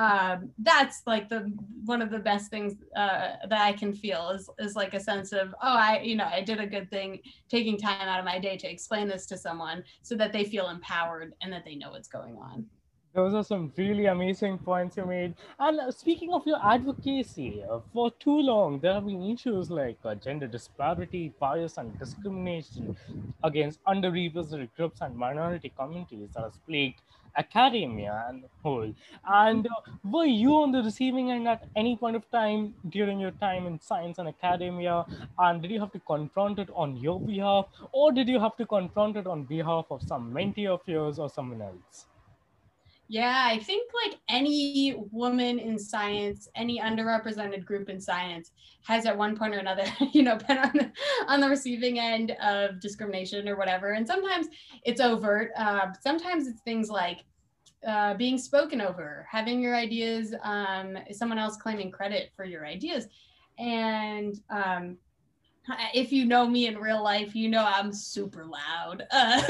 That's like one of the best things that I can feel is like a sense of, oh, I did a good thing taking time out of my day to explain this to someone so that they feel empowered and that they know what's going on. Those are some really amazing points you made. And speaking of your advocacy, for too long there have been issues like gender disparity, bias, and discrimination against underrepresented groups and minority communities that has plagued academia and whole. And were you on the receiving end at any point of time during your time in science and academia? And did you have to confront it on your behalf, or did you have to confront it on behalf of some mentee of yours or someone else? Yeah, I think like any woman in science, any underrepresented group in science has at one point or another, you know, been on the receiving end of discrimination or whatever. And sometimes it's overt. Sometimes it's things like being spoken over, having your ideas, someone else claiming credit for your ideas. And if you know me in real life, you know I'm super loud.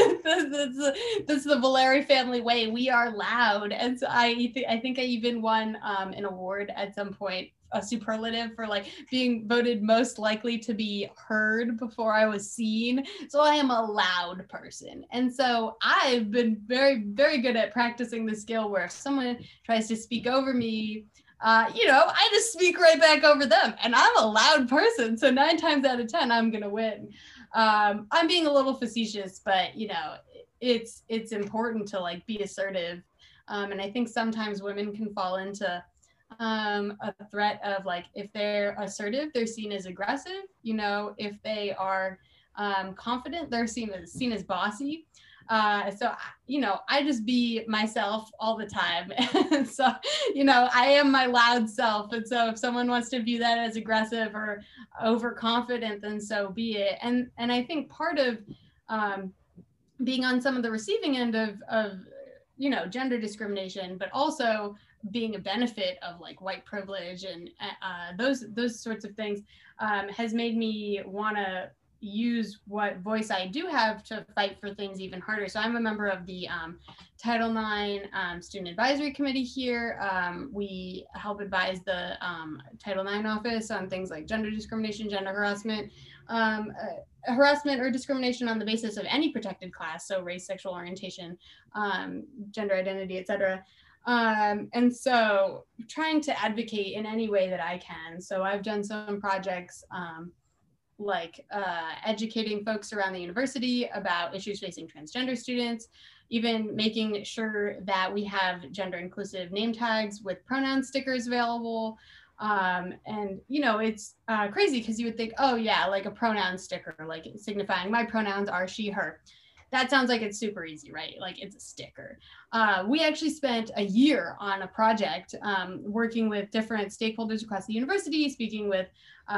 That's the Valeri family way. We are loud. And so I think I even won an award at some point, a superlative for like being voted most likely to be heard before I was seen. So I am a loud person. And so I've been very, very good at practicing the skill where if someone tries to speak over me, I just speak right back over them, and I'm a loud person. So 9 times out of 10, I'm going to win. I'm being a little facetious, but it's important to like be assertive. And I think sometimes women can fall into a threat of like, if they're assertive, they're seen as aggressive. If they are confident, they're seen as bossy. So I just be myself all the time. And so, I am my loud self. And so if someone wants to view that as aggressive or overconfident, then so be it. And I think part of being on some of the receiving end of gender discrimination, but also being a benefit of like white privilege and those sorts of things has made me want to use what voice I do have to fight for things even harder. So I'm a member of the Title IX Student Advisory Committee here. We help advise the Title IX office on things like gender discrimination, gender harassment, harassment or discrimination on the basis of any protected class, so race, sexual orientation, gender identity, etc. And so trying to advocate in any way that I can. So I've done some projects like educating folks around the university about issues facing transgender students, even making sure that we have gender inclusive name tags with pronoun stickers available. And it's crazy because you would think, oh yeah, like a pronoun sticker, like signifying my pronouns are she, her. That sounds like it's super easy, right? Like it's a sticker. We actually spent a year on a project working with different stakeholders across the university, speaking with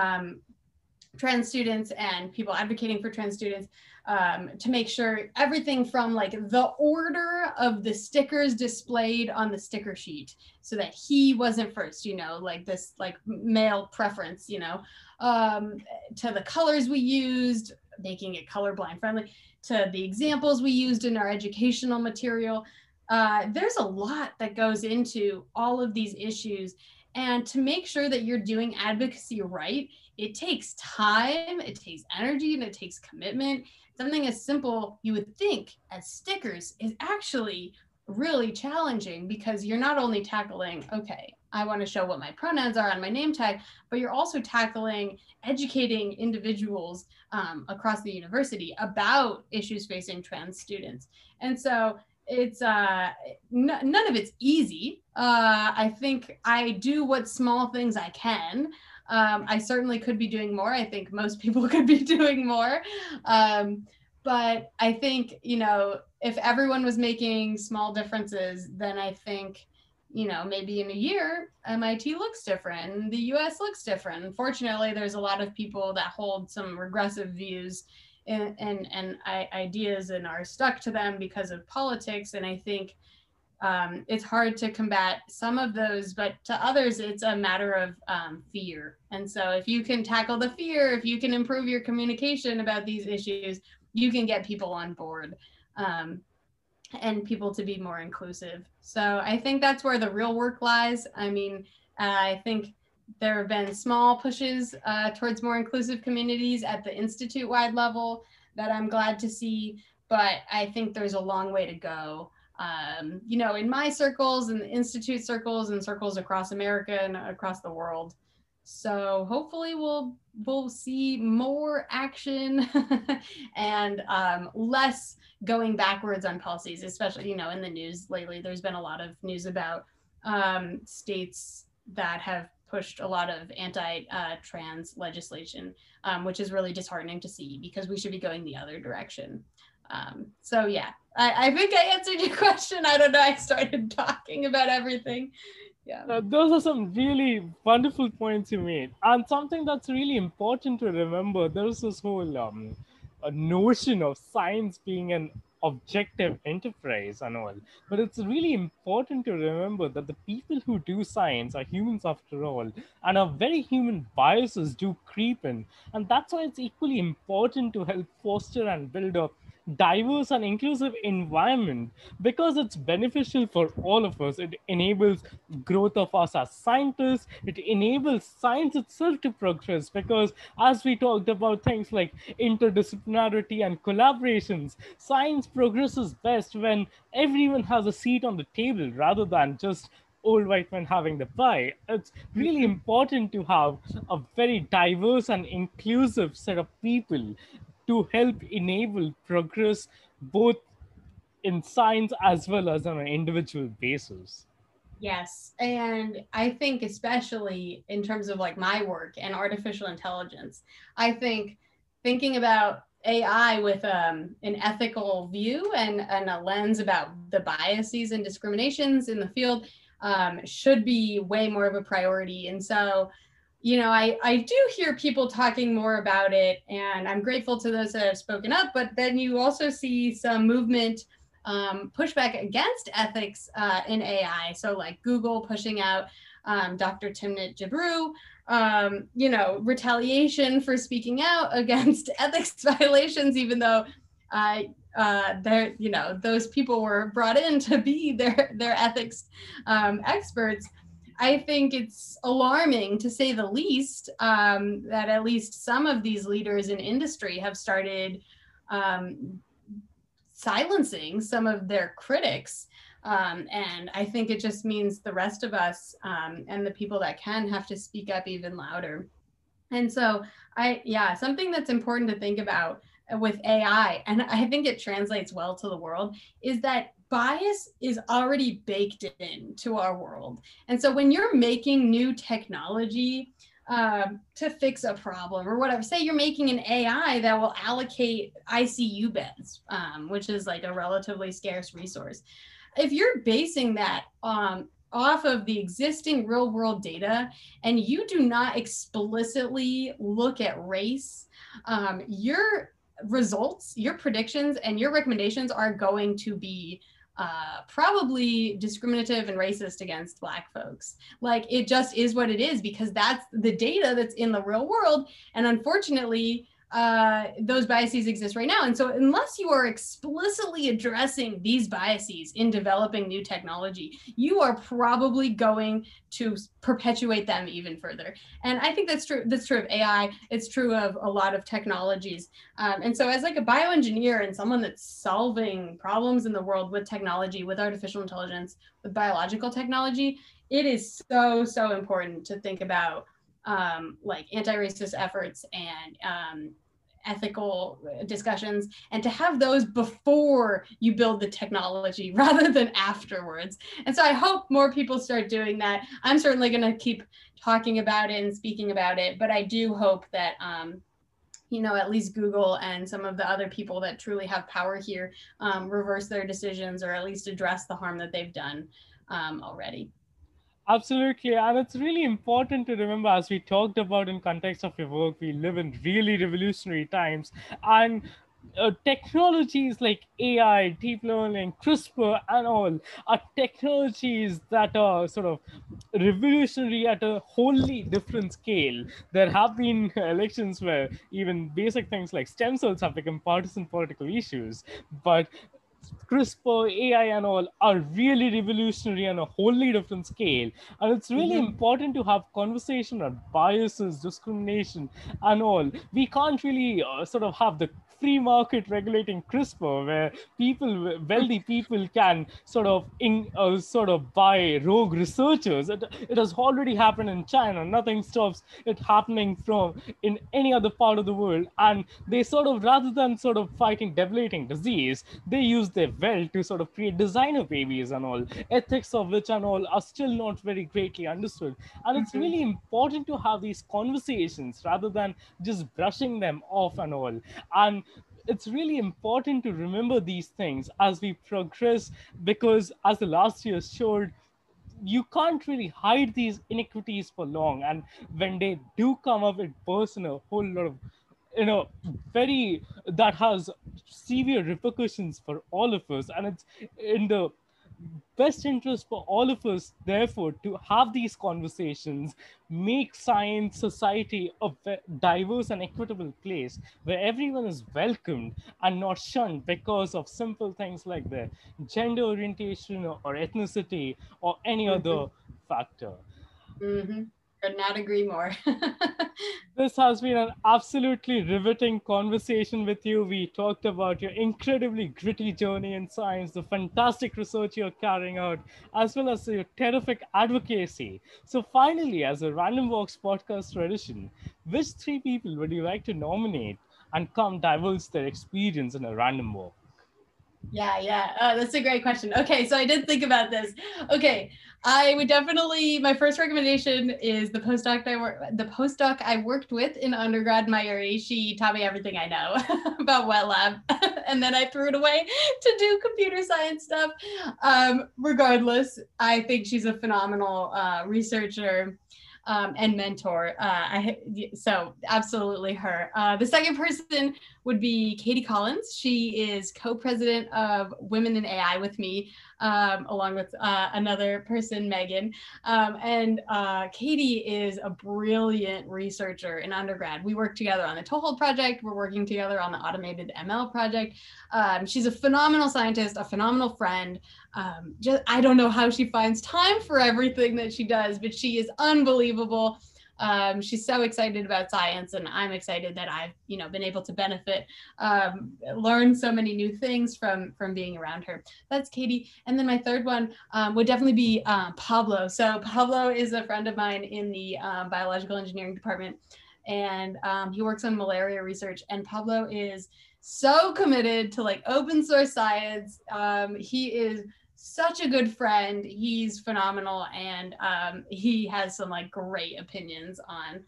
trans students and people advocating for trans students to make sure everything from like the order of the stickers displayed on the sticker sheet so that he wasn't first, like this like male preference, to the colors we used, making it colorblind friendly, to the examples we used in our educational material. There's a lot that goes into all of these issues. And to make sure that you're doing advocacy right, it takes time, it takes energy, and it takes commitment. Something as simple, you would think, as stickers is actually really challenging because you're not only tackling, okay, I want to show what my pronouns are on my name tag, but you're also tackling educating individuals across the university about issues facing trans students. And so it's none of it's easy. I think I do what small things I can. I certainly could be doing more. I think most people could be doing more. But I think, if everyone was making small differences, then I think, maybe in a year, MIT looks different and the US looks different. Unfortunately, there's a lot of people that hold some regressive views and ideas and are stuck to them because of politics. And I think it's hard to combat some of those, but to others, it's a matter of fear. And so if you can tackle the fear, if you can improve your communication about these issues, you can get people on board and people to be more inclusive. So I think that's where the real work lies. I mean, I think there have been small pushes towards more inclusive communities at the institute-wide level that I'm glad to see, but I think there's a long way to go. In my circles and the institute circles and circles across America and across the world. So hopefully we'll see more action and less going backwards on policies, especially, in the news lately. There's been a lot of news about states that have pushed a lot of anti-trans legislation, which is really disheartening to see because we should be going the other direction. So yeah, I think I answered your question. I don't know, I started talking about everything. Yeah. Those are some really wonderful points you made. And something that's really important to remember, there's this whole a notion of science being an objective enterprise and all. But it's really important to remember that the people who do science are humans after all, and our very human biases do creep in. And that's why it's equally important to help foster and build a diverse and inclusive environment, because it's beneficial for all of us. It enables growth of us as scientists. It enables science itself to progress, because as we talked about things like interdisciplinarity and collaborations, science progresses best when everyone has a seat on the table rather than just old white men having the pie. It's really important to have a very diverse and inclusive set of people to help enable progress both in science as well as on an individual basis. Yes. And I think especially in terms of like my work and artificial intelligence, I think thinking about AI with an ethical view and a lens about the biases and discriminations in the field should be way more of a priority. And so, I do hear people talking more about it, and I'm grateful to those that have spoken up, but then you also see some movement pushback against ethics in AI. So like Google pushing out Dr. Timnit Gebru, retaliation for speaking out against ethics violations, even though those people were brought in to be their ethics experts. I think it's alarming, to say the least, that at least some of these leaders in industry have started silencing some of their critics. And I think it just means the rest of us and the people that can have to speak up even louder. And so something that's important to think about with AI, and I think it translates well to the world, is that bias is already baked into our world. And so when you're making new technology to fix a problem or whatever, say you're making an AI that will allocate ICU beds, which is like a relatively scarce resource. If you're basing that off of the existing real world data and you do not explicitly look at race, your results, your predictions, and your recommendations are going to be probably discriminative and racist against Black folks. Like, it just is what it is, because that's the data that's in the real world. And unfortunately, those biases exist right now. And so unless you are explicitly addressing these biases in developing new technology, you are probably going to perpetuate them even further. And I think that's true. That's true of AI. It's true of a lot of technologies. And so as like a bioengineer and someone that's solving problems in the world with technology, with artificial intelligence, with biological technology, it is so, so important to think about like anti-racist efforts and ethical discussions, and to have those before you build the technology rather than afterwards. And so I hope more people start doing that. I'm certainly going to keep talking about it and speaking about it, but I do hope that at least Google and some of the other people that truly have power here reverse their decisions, or at least address the harm that they've done already. Absolutely, and it's really important to remember, as we talked about in context of your work, we live in really revolutionary times, and technologies like AI, deep learning, CRISPR, and all are technologies that are sort of revolutionary at a wholly different scale. There have been elections where even basic things like stem cells have become partisan political issues, but CRISPR, AI, and all are really revolutionary on a wholly different scale. And it's really important to have conversation on biases, discrimination, and all. We can't really sort of have the free market regulating CRISPR, where wealthy people, can sort of buy rogue researchers. It has already happened in China. Nothing stops it happening from in any other part of the world. And they sort of, rather than sort of fighting debilitating disease, they use their wealth to sort of create designer babies and all, ethics of which and all are still not very greatly understood. And it's really important to have these conversations rather than just brushing them off and all. And it's really important to remember these things as we progress, because as the last year showed, you can't really hide these inequities for long, and when they do come up, it bursts in a whole lot of, very, that has severe repercussions for all of us. And it's in the best interest for all of us, therefore, to have these conversations, make science society a diverse and equitable place where everyone is welcomed and not shunned because of simple things like their gender orientation or ethnicity or any other factor. Could not agree more. This has been an absolutely riveting conversation with you. We talked about your incredibly gritty journey in science, the fantastic research you're carrying out, as well as your terrific advocacy. So, finally, as a Random Walks podcast tradition, which three people would you like to nominate and come divulge their experience in a random walk? Yeah. That's a great question. Okay, so I did think about this. Okay, I would definitely, my first recommendation is the postdoc I worked with in undergrad, Mayuri. She taught me everything I know about wet lab, and then I threw it away to do computer science stuff. Regardless, I think she's a phenomenal researcher. And mentor. So absolutely her. The second person would be Katie Collins. She is co-president of Women in AI with me, along with another person, Megan. And Katie is a brilliant researcher in undergrad. We worked together on the Toehold project. We're working together on the automated ML project. She's a phenomenal scientist, a phenomenal friend. I don't know how she finds time for everything that she does, but she is unbelievable. She's so excited about science, and I'm excited that I've been able to benefit, learn so many new things from being around her. That's Katie. And then my third one would definitely be Pablo. So Pablo is a friend of mine in the biological engineering department, and he works on malaria research. And Pablo is so committed to like open source science. He is such a good friend. He's phenomenal, and he has some like great opinions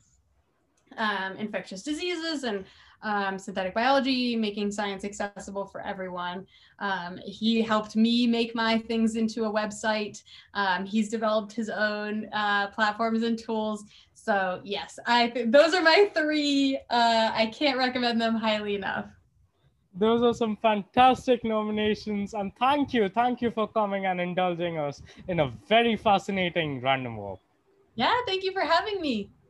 on infectious diseases and synthetic biology, making science accessible for everyone. He helped me make my things into a website. He's developed his own platforms and tools. So yes, those are my three. I can't recommend them highly enough. Those are some fantastic nominations, and thank you for coming and indulging us in a very fascinating random walk. Yeah, thank you for having me.